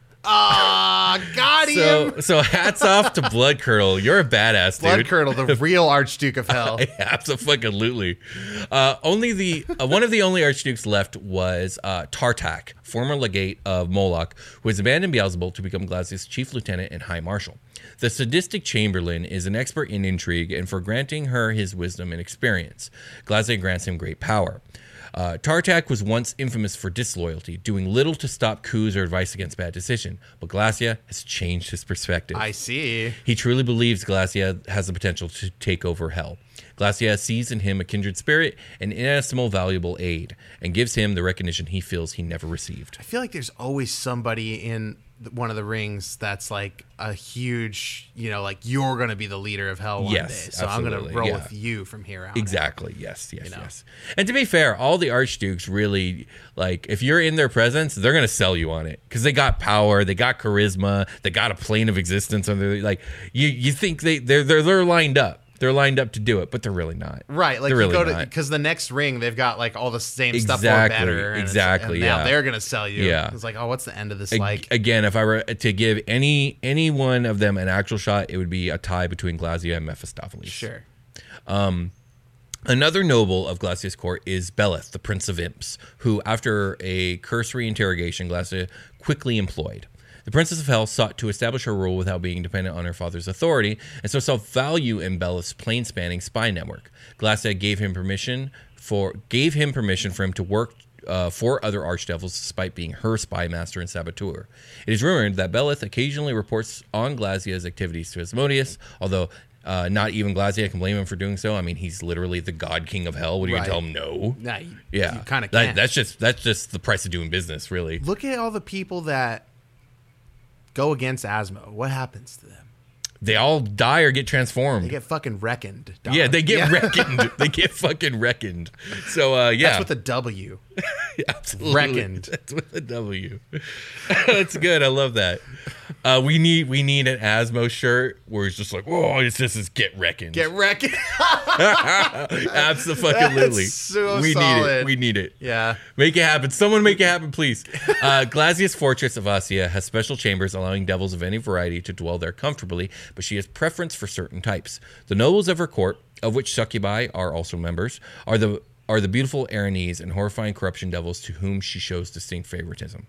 Ah, got him. So hats off to Bloodcurdle. You're a badass, dude. Bloodcurdle, the real Archduke of Hell. Absolutely. One of the only archdukes left was Tartak, former legate of Moloch, who has abandoned Beelzebul to become Glazia's chief lieutenant and high marshal. The sadistic Chamberlain is an expert in intrigue, and for granting her his wisdom and experience, Glazia grants him great power. Tartak was once infamous for disloyalty, doing little to stop coups or advice against bad decision, but Glazia has changed his perspective. I see. He truly believes Glazia has the potential to take over hell. Glazia sees in him a kindred spirit, an inestimable valuable aid, and gives him the recognition he feels he never received. I feel like there's always somebody in one of the rings that's like a huge, like you're going to be the leader of hell one day. So I'm going to roll with you from here out. Exactly. Yes. And to be fair, all the archdukes really, like, if you're in their presence, they're going to sell you on it because they got power, they got charisma, they got a plane of existence. Like, you think they're lined up. They're lined up to do it, but they're really not. Right, like they're you really go to not. Because the next ring they've got like all the same stuff or better. And now they're gonna sell you. Yeah, it's like, oh, what's the end of this like? Again, if I were to give any one of them an actual shot, it would be a tie between Glazia and Mephistopheles. Sure. Another noble of Glazia's court is Beleth, the Prince of Imps, who, after a cursory interrogation, Glazia quickly employed. The Princess of Hell sought to establish her rule without being dependent on her father's authority, and so saw value in Beleth's plane-spanning spy network. Glazia gave him permission for him to work for other archdevils, despite being her spy master and saboteur. It is rumored that Beleth occasionally reports on Glazia's activities to Asmodeus, although not even Glazia can blame him for doing so. I mean, he's literally the god king of hell. What are you going to tell him? No. Nah, you kind of can't. That's just the price of doing business, really. Look at all the people that go against Asmo. What happens to them? They all die or get transformed. They get fucking reckoned. Dog. Yeah, they get reckoned. They get fucking reckoned. So, yeah. That's with a W. Absolutely. Reckoned. That's with a W. That's good. I love that. We need an Asmo shirt where it's just like, whoa, it's just this get reckoned. Get reckoned. Absolutely. So we solid. need it. We need it. Yeah. Make it happen. Someone make it happen, please. Glazia's fortress of Asia has special chambers allowing devils of any variety to dwell there comfortably, but she has preference for certain types. The nobles of her court, of which succubi are also members, are the are the beautiful Aranese and horrifying corruption devils to whom she shows distinct favoritism.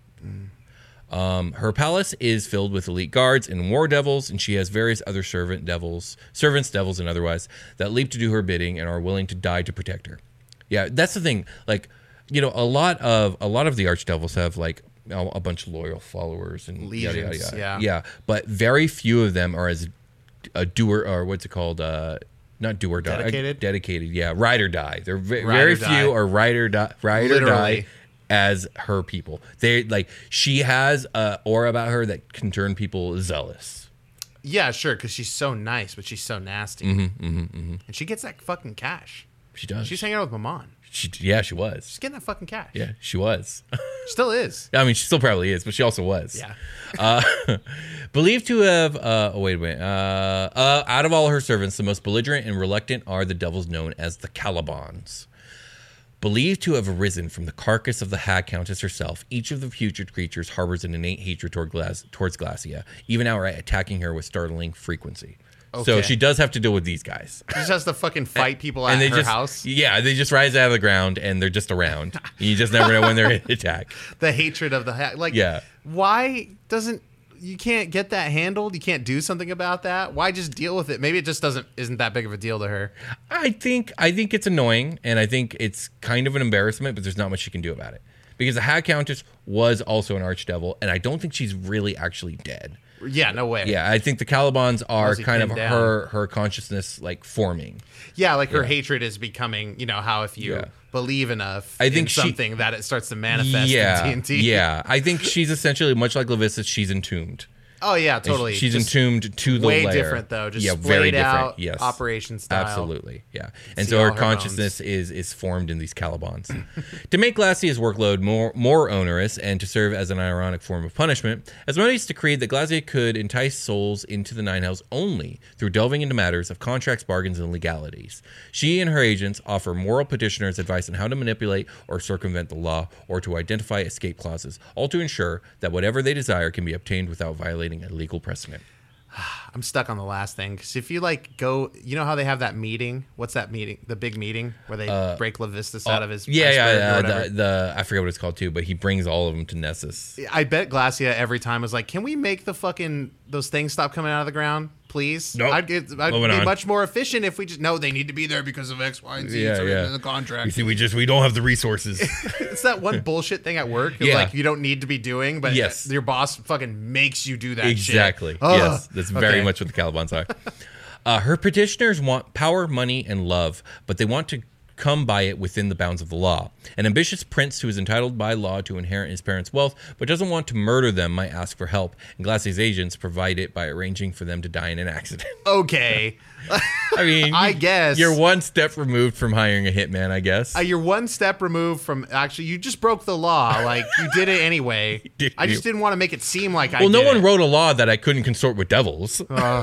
Her palace is filled with elite guards and war devils, and she has various other servants, devils and otherwise, that leap to do her bidding and are willing to die to protect her. Yeah, that's the thing. Like, you know, a lot of the archdevils have like a bunch of loyal followers and legions. yada, yada, yada. Yeah. Yeah, but very few of them are as a doer, or what's it called? Not do or die. Dedicated? Dedicated, yeah. Ride or die. They're Ride very or die. few are ride or die Literally. as her people. They like, she has a aura about her that can turn people zealous. Yeah, sure, because she's so nice, but she's so nasty. And she gets that fucking cash. She does. She's hanging out with Maman. She was. She's getting that fucking cash. Yeah, she was. Still is. I mean, she still probably is, but she also was. Yeah. Believed to have, wait a minute. Out of all her servants, the most belligerent and reluctant are the devils known as the Calibans. Believed to have arisen from the carcass of the Hag Countess herself, each of the putrid creatures harbors an innate hatred towards Glacia, even outright attacking her with startling frequency. So Okay. she does have to deal with these guys. She just has to fucking fight people at And they her just, house. yeah, they just rise out of the ground and they're just around. You just never know when they're going to attack. The hatred of the like. Yeah. Why doesn't you can't get that handled? You can't do something about that. Why just deal with it? Maybe it just isn't that big of a deal to her. I think it's annoying, and I think it's kind of an embarrassment, but there's not much she can do about it. Because the Hag Countess was also an archdevil, and I don't think she's really actually dead. Yeah, no way. Yeah, I think the Calibans are Unless he kind of pinned down. her consciousness like forming. Yeah, like her hatred is becoming, you know, how if you Yeah. believe enough I think in something that it starts to manifest in TNT. Yeah, I think she's essentially much like Levistus. She's entombed. Oh yeah, totally. She's Just entombed to the way layer. different though. Just yeah, splayed very different. out, Yes, operation style. Absolutely, yeah. And See so all her her consciousness is formed in these Calibans. To make Glacia's workload more onerous and to serve as an ironic form of punishment, Asmodeus decreed that Glacia could entice souls into the Nine Hells only through delving into matters of contracts, bargains, and legalities. She and her agents offer moral petitioners advice on how to manipulate or circumvent the law or to identify escape clauses, all to ensure that whatever they desire can be obtained without violating a legal precedent. I'm stuck on the last thing because if you like go, you know how they have that meeting? What's that meeting? The big meeting where they break Levistus out of his iceberg or whatever? The I forget what it's called too, but he brings all of them to Nessus. I bet Glacia every time was like, "Can we make the fucking those things stop coming out of the ground, please?" Nope. I'd be Moving on. much more efficient if we just no. They need to be there because of X, Y, and Z. It's written in the contract. You see, we don't have the resources. It's that one bullshit thing at work. Yeah. Like you don't need to be doing, but Yes. your boss fucking makes you do that. Exactly. Shit. Ugh. Yes, that's very Okay. much what the Calibans are. Her petitioners want power, money, and love, but they want to come by it within the bounds of the law. An ambitious prince who is entitled by law to inherit his parents' wealth but doesn't want to murder them might ask for help, and Glacia's agents provide it by arranging for them to die in an accident. Okay. I mean, I guess. you're one step removed from hiring a hitman, I guess. You're one step removed from actually. You just broke the law. Like you did it anyway. Did I just you? didn't want to make it seem like I. Well, no did one it. wrote a law that I couldn't consort with devils.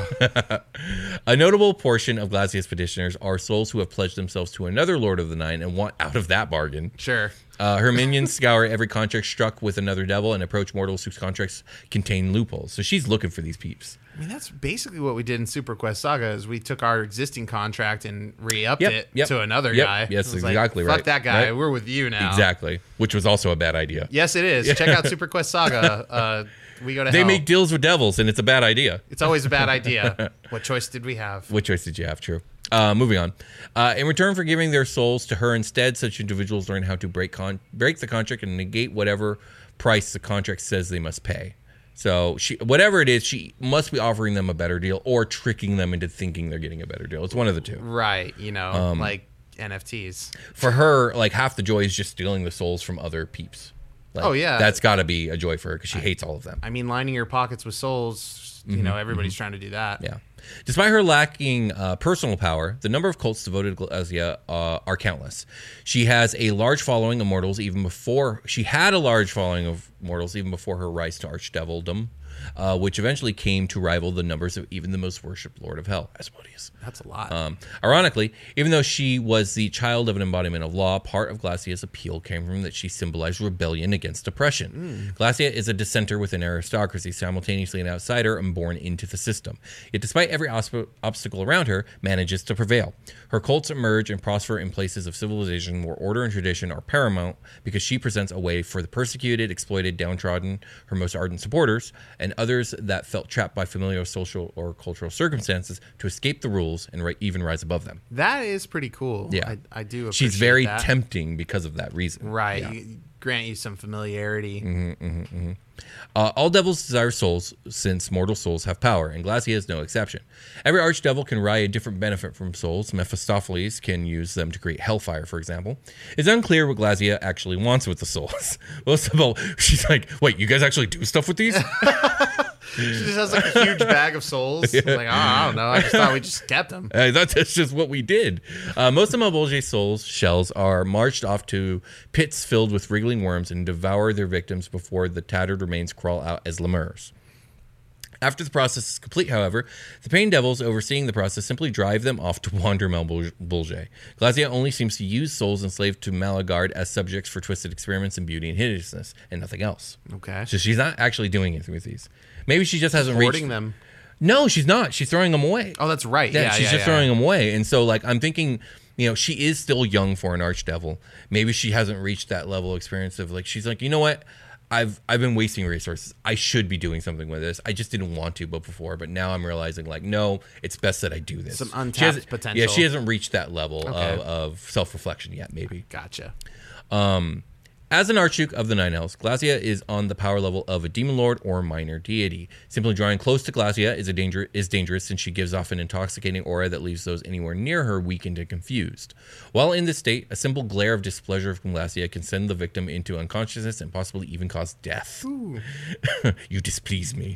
A notable portion of Glacia's petitioners are souls who have pledged themselves to another Lord of the Nine and want out of that bargain. Sure. Her minions scour every contract struck with another devil and approach mortals whose contracts contain loopholes. So she's looking for these peeps. I mean, that's basically what we did in Super Quest Saga. Is we took our existing contract and re-upped Yep, it yep, to another yep. guy. Yes, It was like, exactly Fuck right. that guy. Right. We're with you now. Exactly. Which was also a bad idea. Yes, it is. Check out Super Quest Saga. We go to They hell. make deals with devils, and it's a bad idea. It's always a bad idea. What choice did we have? What choice did you have? True. Moving on. In return for giving their souls to her instead, such individuals learn how to break the contract and negate whatever price the contract says they must pay. So whatever it is, she must be offering them a better deal or tricking them into thinking they're getting a better deal. It's one of the two. Right. You know, like NFTs. For her, like half the joy is just stealing the souls from other peeps. Like, Oh, yeah. That's got to be a joy for her because she hates all of them. I mean, lining your pockets with souls, you know, everybody's trying to do that. Yeah. Despite her lacking personal power, the number of cults devoted to Glacia are countless. She has a large following of mortals even before her rise to archdevildom. which eventually came to rival the numbers of even the most worshipped Lord of Hell, Asmodeus. That's a lot. Ironically, even though she was the child of an embodiment of law, part of Glacia's appeal came from that she symbolized rebellion against oppression. Glacia is a dissenter within aristocracy, simultaneously an outsider and born into the system. Yet despite every obstacle around her, manages to prevail. Her cults emerge and prosper in places of civilization where order and tradition are paramount because she presents a way for the persecuted, exploited, downtrodden, her most ardent supporters, and others that felt trapped by familiar social or cultural circumstances to escape the rules and even rise above them. That is pretty cool. Yeah. I do appreciate She's very that. tempting because of that reason. Right. Yeah. Grant you some familiarity. All devils desire souls, since mortal souls have power, and Glacia is no exception. Every archdevil can derive a different benefit from souls. Mephistopheles can use them to create hellfire, for example. It's unclear what Glacia actually wants with the souls. Most of all, she's like, wait, you guys actually do stuff with these? She just has like a huge bag of souls. Like, oh, I don't know. I just thought we just kept them. That's just what we did. Most of Malbolge's souls shells are marched off to pits filled with wriggling worms and devour their victims before the tattered remains crawl out as lemurs. After the process is complete, however, the pain devils overseeing the process simply drive them off to wander Malbolge. Glacia only seems to use souls enslaved to Malagard as subjects for twisted experiments in beauty and hideousness, and nothing else. Okay. So she's not actually doing anything with these. Maybe she just hasn't Hoarding reached them. No, she's not. She's throwing them away. Oh, that's right. Yeah, she's just throwing them away. And so, like, I'm thinking, you know, she is still young for an archdevil. Maybe she hasn't reached that level of experience of, like, she's like, you know what? I've been wasting resources. I should be doing something with this. I just didn't want to before, but now I'm realizing, like, no, it's best that I do this. Some untapped potential. Yeah, she hasn't reached that level Okay. of self-reflection yet, maybe. Gotcha. As an Archduke of the Nine Hells, Glacia is on the power level of a demon lord or minor deity. Simply drawing close to Glacia is dangerous since she gives off an intoxicating aura that leaves those anywhere near her weakened and confused. While in this state, a simple glare of displeasure from Glacia can send the victim into unconsciousness and possibly even cause death. You displease me.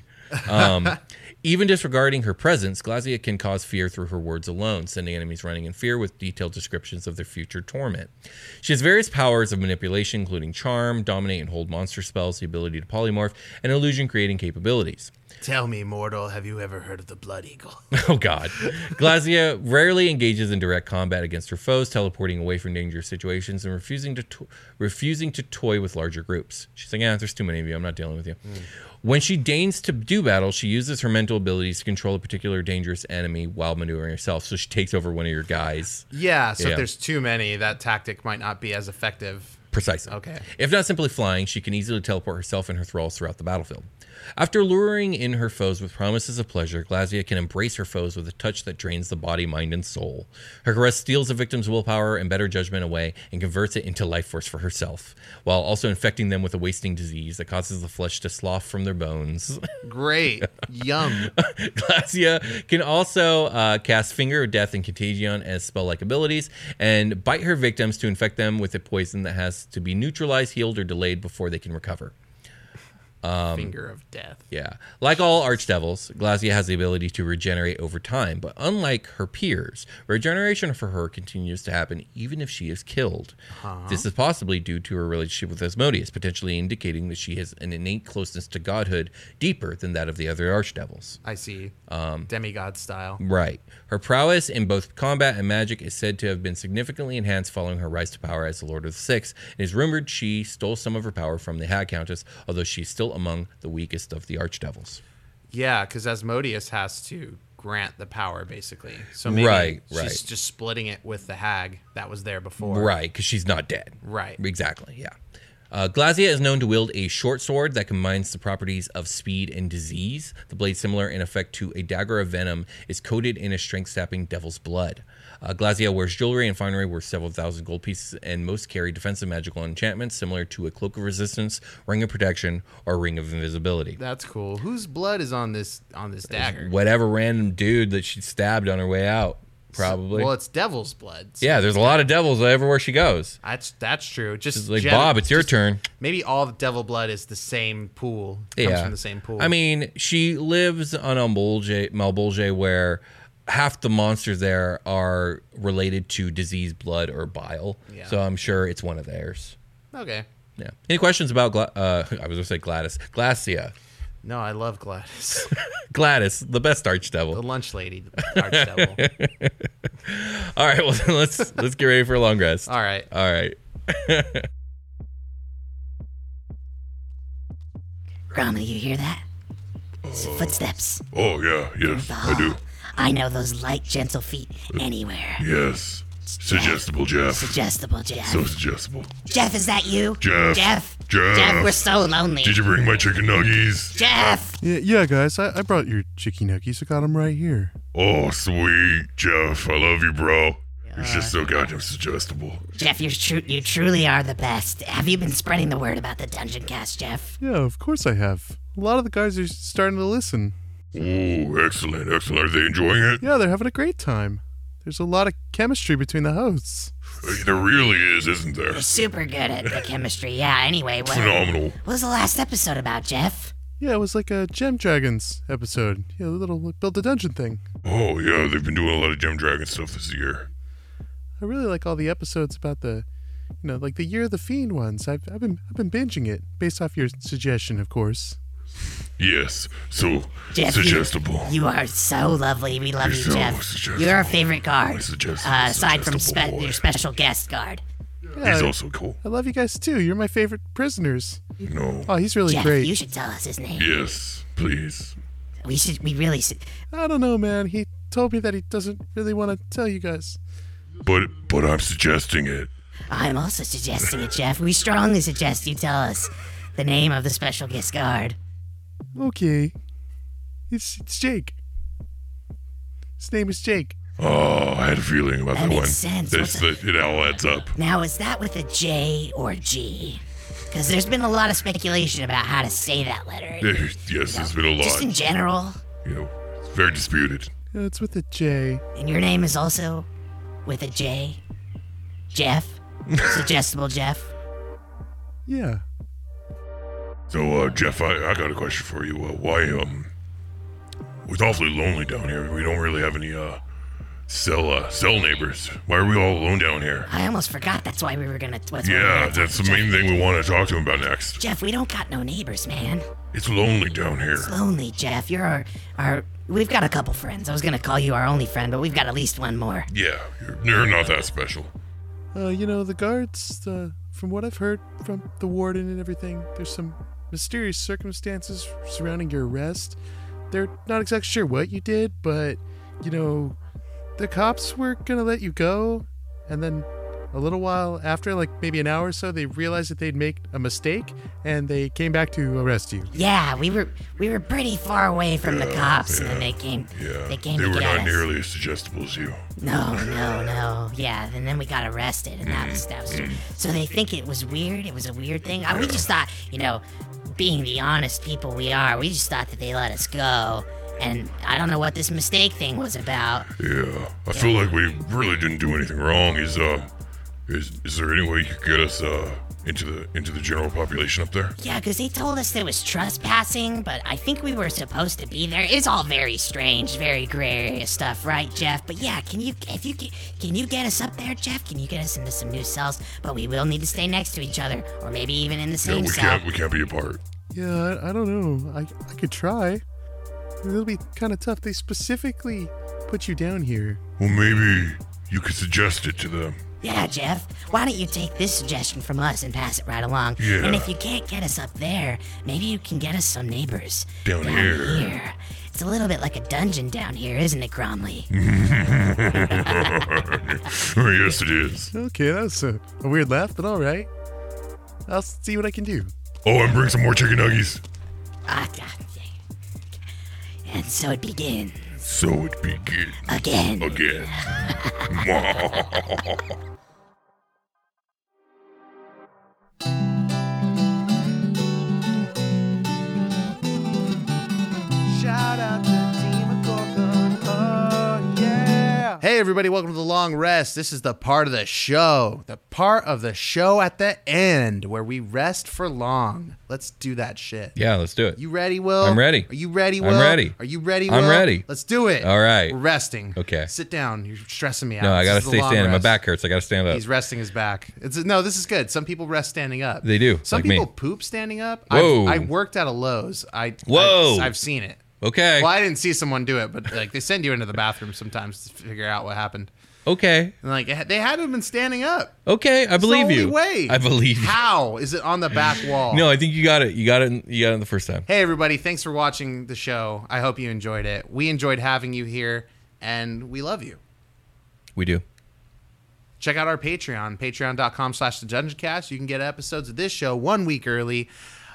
Even disregarding her presence, Glacia can cause fear through her words alone, sending enemies running in fear with detailed descriptions of their future torment. She has various powers of manipulation, including charm, dominate and hold monster spells, the ability to polymorph, and illusion-creating capabilities. Tell me, mortal, have you ever heard of the Blood Eagle? Oh, God. Glacia rarely engages in direct combat against her foes, teleporting away from dangerous situations and refusing to toy with larger groups. She's like, there's too many of you. I'm not dealing with you. When she deigns to do battle, she uses her mental abilities to control a particular dangerous enemy while maneuvering herself. So she takes over one of your guys. Yeah, so Yeah. if there's too many, that tactic might not be as effective. Precisely. Okay. If not simply flying, she can easily teleport herself and her thralls throughout the battlefield. After luring in her foes with promises of pleasure, Glacia can embrace her foes with a touch that drains the body, mind, and soul. Her caress steals the victim's willpower and better judgment away and converts it into life force for herself, while also infecting them with a wasting disease that causes the flesh to slough from their bones. Great. Yum. Glacia can also cast Finger of Death and Contagion as spell-like abilities and bite her victims to infect them with a poison that has to be neutralized, healed, or delayed before they can recover. Finger of Death. Yeah. Like all archdevils, Glacia has the ability to regenerate over time, but unlike her peers, regeneration for her continues to happen even if she is killed. This is possibly due to her relationship with Asmodeus, potentially indicating that she has an innate closeness to godhood deeper than that of the other archdevils. I see. Demigod style. Right. Her prowess in both combat and magic is said to have been significantly enhanced following her rise to power as the Lord of the Six. It is rumored she stole some of her power from the Hag Countess, although she's still among the weakest of the archdevils. Yeah, because Asmodeus has to grant the power, basically. So maybe Right. she's just splitting it with the hag that was there before. Right, because she's not dead. Right. Exactly, yeah. Glacia is known to wield a short sword that combines the properties of speed and disease. The blade, similar in effect to a dagger of venom, is coated in a strength-sapping devil's blood. Glacia wears jewelry and finery worth several thousand gold pieces, and most carry defensive magical enchantments similar to a cloak of resistance, ring of protection, or ring of invisibility. That's cool. Whose blood is on this dagger? Whatever random dude that she stabbed on her way out, probably. Well, it's devil's blood. So Yeah, there's a lot of devils everywhere she goes. that's true. Just It's like, Bob, it's your turn. Maybe all the devil blood is the same pool. Comes from the same pool. I mean, she lives on Malbolge, where half the monsters there are related to disease, blood, or bile. Yeah. So I'm sure it's one of theirs. Okay. Yeah. Any questions about I was going to say Glacia. No, I love Gladys. Gladys, the best The archdevil. lunch lady, the archdevil. All right, well then let's get ready for a long rest. All right. All right. Gromley, you hear that? Footsteps. Oh, yeah, yes, I do. I know those light, gentle feet anywhere. Yes. Suggestible Jeff. Suggestible Jeff. So suggestible. Jeff, is that you? Jeff. Jeff. Jeff. Jeff, we're so lonely. Did you bring my chicken nuggies? Jeff. Yeah, guys, I brought your chicken nuggies. I got them right here. Oh, sweet. Jeff, I love you, bro. You're just so goddamn suggestible. Jeff, you truly are the best. Have you been spreading the word about the Dungeon Cast, Jeff? Yeah, of course I have. A lot of the guys are starting to listen. Oh, excellent, excellent. Are they enjoying it? Yeah, they're having a great time. There's a lot of chemistry between the hosts. There really is, isn't there? You're super good at the chemistry. Yeah, anyway, what Phenomenal. was the last episode about, Jeff? Yeah, it was like a Gem Dragons episode. Yeah, the little build a dungeon thing. Oh, yeah, they've been doing a lot of Gem Dragon stuff this year. I really like all the episodes about the, like the Year of the Fiend ones. I've been binging it based off your suggestion, of course. Yes, so Jeff, suggestible. You are so lovely. We love You're you, so Jeff. suggestible. You're our favorite guard. Aside from suggestible boy. your special guest guard. Yeah, He's also cool. I love you guys too. You're my favorite prisoners. No. Oh, he's really Jeff, great. you should tell us his name. Yes, please. We really should. I don't know, man. He told me that he doesn't really want to tell you guys. But I'm suggesting it. I'm also suggesting it, Jeff. We strongly suggest you tell us the name of the special guest guard. Okay. It's Jake. His name is Jake. Oh, I had a feeling about That that one. makes sense. It all adds up. Now, is that with a J or G? Because there's been a lot of speculation about how to say that letter. Yes, there's been a lot. Just in general. It's very disputed. Yeah, it's with a J. And your name is also with a J? Jeff? Suggestible Jeff? Yeah. So, Jeff, I got a question for you. Why, it's awfully lonely down here. We don't really have any, cell neighbors. Why are we all alone down here? I almost forgot that's why we were gonna... That's the main thing we want to talk to him about next. Jeff, we don't got no neighbors, man. It's lonely down here. It's lonely, Jeff. You're our... We've got a couple friends. I was gonna call you our only friend, but we've got at least one more. Yeah, you're not that special. The guards, from what I've heard from the warden and everything, there's some mysterious circumstances surrounding your arrest. They're not exactly sure what you did, but, the cops were gonna let you go, and then a little while after, like maybe an hour or so, they realized that they'd make a mistake, and they came back to arrest you. Yeah, we were pretty far away from the cops, and then they came. Yeah, They came they to were get not us. nearly as suggestible as you. No. Yeah, and then we got arrested, and that was. So they think it was weird. It was a weird thing. We just thought, being the honest people we are, we just thought that they let us go. And I don't know what this mistake thing was about. Yeah, I feel like we really didn't do anything wrong. Is there any way you could get us into the general population up there? Yeah, because they told us there was trespassing, but I think we were supposed to be there. It's all very strange, very gray area stuff, right, Jeff? But yeah, can you get us up there, Jeff? Can you get us into some new cells? But we will need to stay next to each other, or maybe even in the same cell. We can't be apart. Yeah, I don't know. I could try. It'll be kind of tough. They specifically put you down here. Well, maybe you could suggest it to them. Yeah, Jeff. Why don't you take this suggestion from us and pass it right along? Yeah. And if you can't get us up there, maybe you can get us some neighbors Down here. It's a little bit like a dungeon down here, isn't it, Gromley? Yes, it is. Okay, that was a weird laugh, but all right. I'll see what I can do. Oh, and bring some more chicken nuggies. God. And so it begins. So it begins. Again. Shout out to Demogorgon, oh yeah. Hey Hey, everybody, welcome to The Long Rest. This is the part of the show at the end where we rest for long. Let's do that shit. Yeah, let's do it. You ready, Will? I'm ready. Are you ready, Will? I'm ready. Are you ready, Will? I'm ready. Let's do it. All right. We're resting. Okay. Sit down. You're stressing me out. No, I got to This is stay the long standing. My rest. back hurts. I got to stand up. He's resting his back. No, this is good. Some people rest standing up. They do, Some like me. people poop standing up. Whoa. I worked at a Lowe's. Whoa. I've seen it. Okay. Well, I didn't see someone do it, but like they send you into the bathroom sometimes to figure out what happened. Okay. And like they had him been standing up. Okay, I believe it's the you. only way. I believe you. How is it on the back wall? No, I think you got it. You got it the first time. Hey everybody, thanks for watching the show. I hope you enjoyed it. We enjoyed having you here, and we love you. We do. Check out our Patreon, patreon.com/thedungeoncast. You can get episodes of this show 1 week early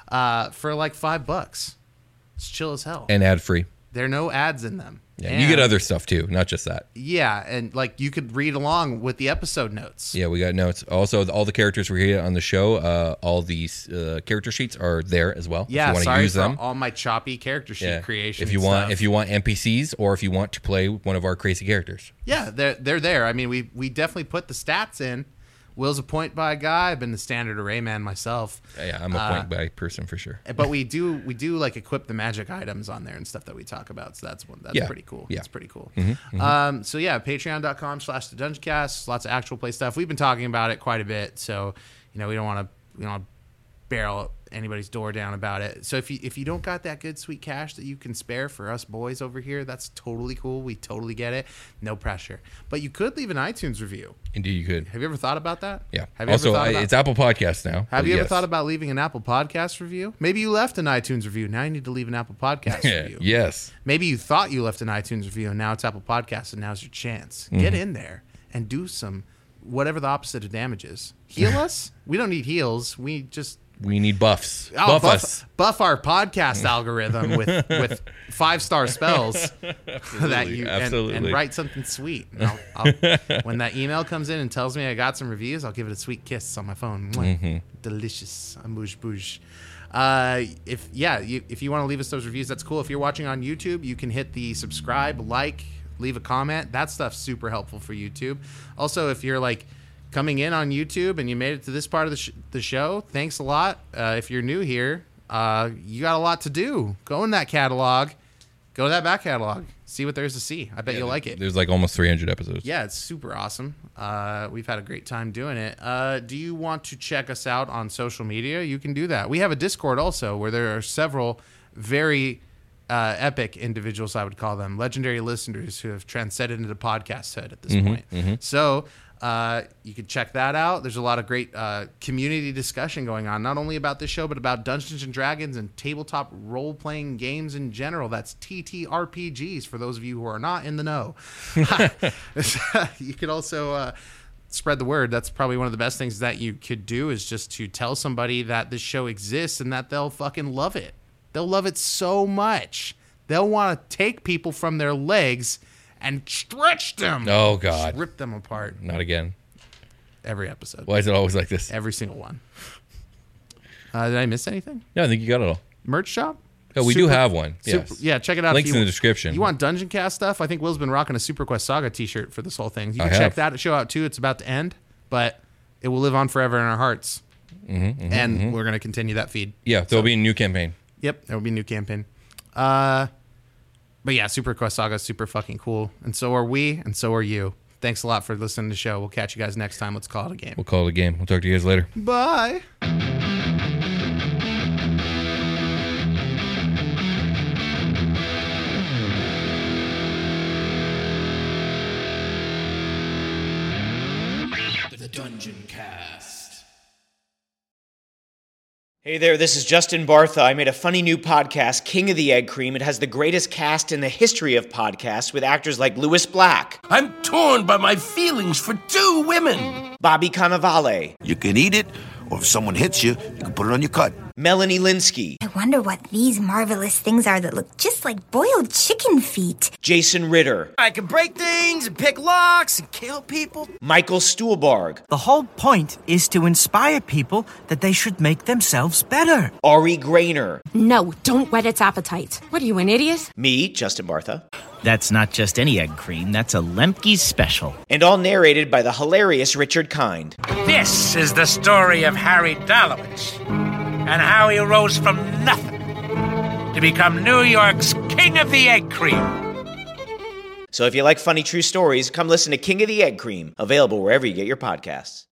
for like $5. It's chill as hell. And ad free. There are no ads in them. Yeah, you get other stuff too, not just that. Yeah, and like you could read along with the episode notes. Yeah, we got notes. Also, all the characters we get on the show, all these character sheets are there as well. Yeah, if you want sorry to use for them. all my choppy character sheet creation. If you want NPCs, or if you want to play one of our crazy characters. Yeah, they're there. I mean, we definitely put the stats in. Will's a point buy guy. I've been the standard array man myself. Yeah, I'm a point buy person for sure. But we do like equip the magic items on there and stuff that we talk about. So that's pretty cool. Yeah. That's pretty cool. Mm-hmm. So yeah, patreon.com/thedungeoncast. Lots of actual play stuff. We've been talking about it quite a bit. So we don't want to barrel anybody's door down about it. So if you don't got that good sweet cash that you can spare for us boys over here, that's totally cool. We totally get it. No pressure. But you could leave an iTunes review. Indeed, you could. Have you ever thought about that? Yeah. Have you Also, ever thought about, it's Apple Podcasts now. Have you ever thought about leaving an Apple Podcast review? Maybe you left an iTunes review. Now you need to leave an Apple Podcast review. Yes. Maybe you thought you left an iTunes review and now it's Apple Podcasts and now's your chance. Get in there and do some whatever the opposite of damage is. Heal us? We don't need heals. We need buffs. Buff our podcast algorithm with 5-star spells that you and write something sweet. And I'll, when that email comes in and tells me I got some reviews, I'll give it a sweet kiss on my phone. Delicious, bouge bouge. If you want to leave us those reviews, that's cool. If you're watching on YouTube, you can hit the subscribe, like, leave a comment. That stuff's super helpful for YouTube. Also, if you're like coming in on YouTube and you made it to this part of the show, thanks a lot. If you're new here, you got a lot to do. Go in that catalog. Go to that back catalog. See what there's to see. I bet you'll like it. There's like almost 300 episodes. Yeah, it's super awesome. We've had a great time doing it. Do you want to check us out on social media? You can do that. We have a Discord also where there are several very epic individuals, I would call them, legendary listeners who have transcended into podcasthood at this point. So you can check that out. There's a lot of great community discussion going on, not only about this show, but about Dungeons and Dragons and tabletop role-playing games in general. That's TTRPGs for those of you who are not in the know. You could also spread the word. That's probably one of the best things that you could do, is just to tell somebody that this show exists and that they'll fucking love it. They'll love it so much. They'll want to take people from their legs and stretch them. Oh, God. Just rip them apart. Not again. Every episode. Why is it always like this? Every single one. Did I miss anything? No, I think you got it all. Merch shop? Oh, we do have one. Yes. Yeah, check it out. Links in the description. You want Dungeon Cast stuff? I think Will's been rocking a Super Quest Saga t-shirt for this whole thing. You can I check have. that show out too. It's about to end, but it will live on forever in our hearts. And we're going to continue that feed. Yeah, there'll be a new campaign. Yep, there will be a new campaign. But yeah, Super Quest Saga is super fucking cool. And so are we, and so are you. Thanks a lot for listening to the show. We'll catch you guys next time. Let's call it a game. We'll call it a game. We'll talk to you guys later. Bye. The Dungeon Cast. Hey there, this is Justin Bartha. I made a funny new podcast, King of the Egg Cream. It has the greatest cast in the history of podcasts, with actors like Louis Black. I'm torn by my feelings for two women. Bobby Cannavale. You can eat it, or if someone hits you, you can put it on your cut. Melanie Linsky. I wonder what these marvelous things are that look just like boiled chicken feet. Jason Ritter. I can break things and pick locks and kill people. Michael Stuhlbarg. The whole point is to inspire people that they should make themselves better. Ari Grainer. No, don't whet its appetite. What are you, an idiot? Me, Justin Bartha. That's not just any egg cream, that's a Lemke's special. And all narrated by the hilarious Richard Kind. This is the story of Harry Dalowitz and how he rose from nothing to become New York's King of the Egg Cream. So if you like funny true stories, come listen to King of the Egg Cream, available wherever you get your podcasts.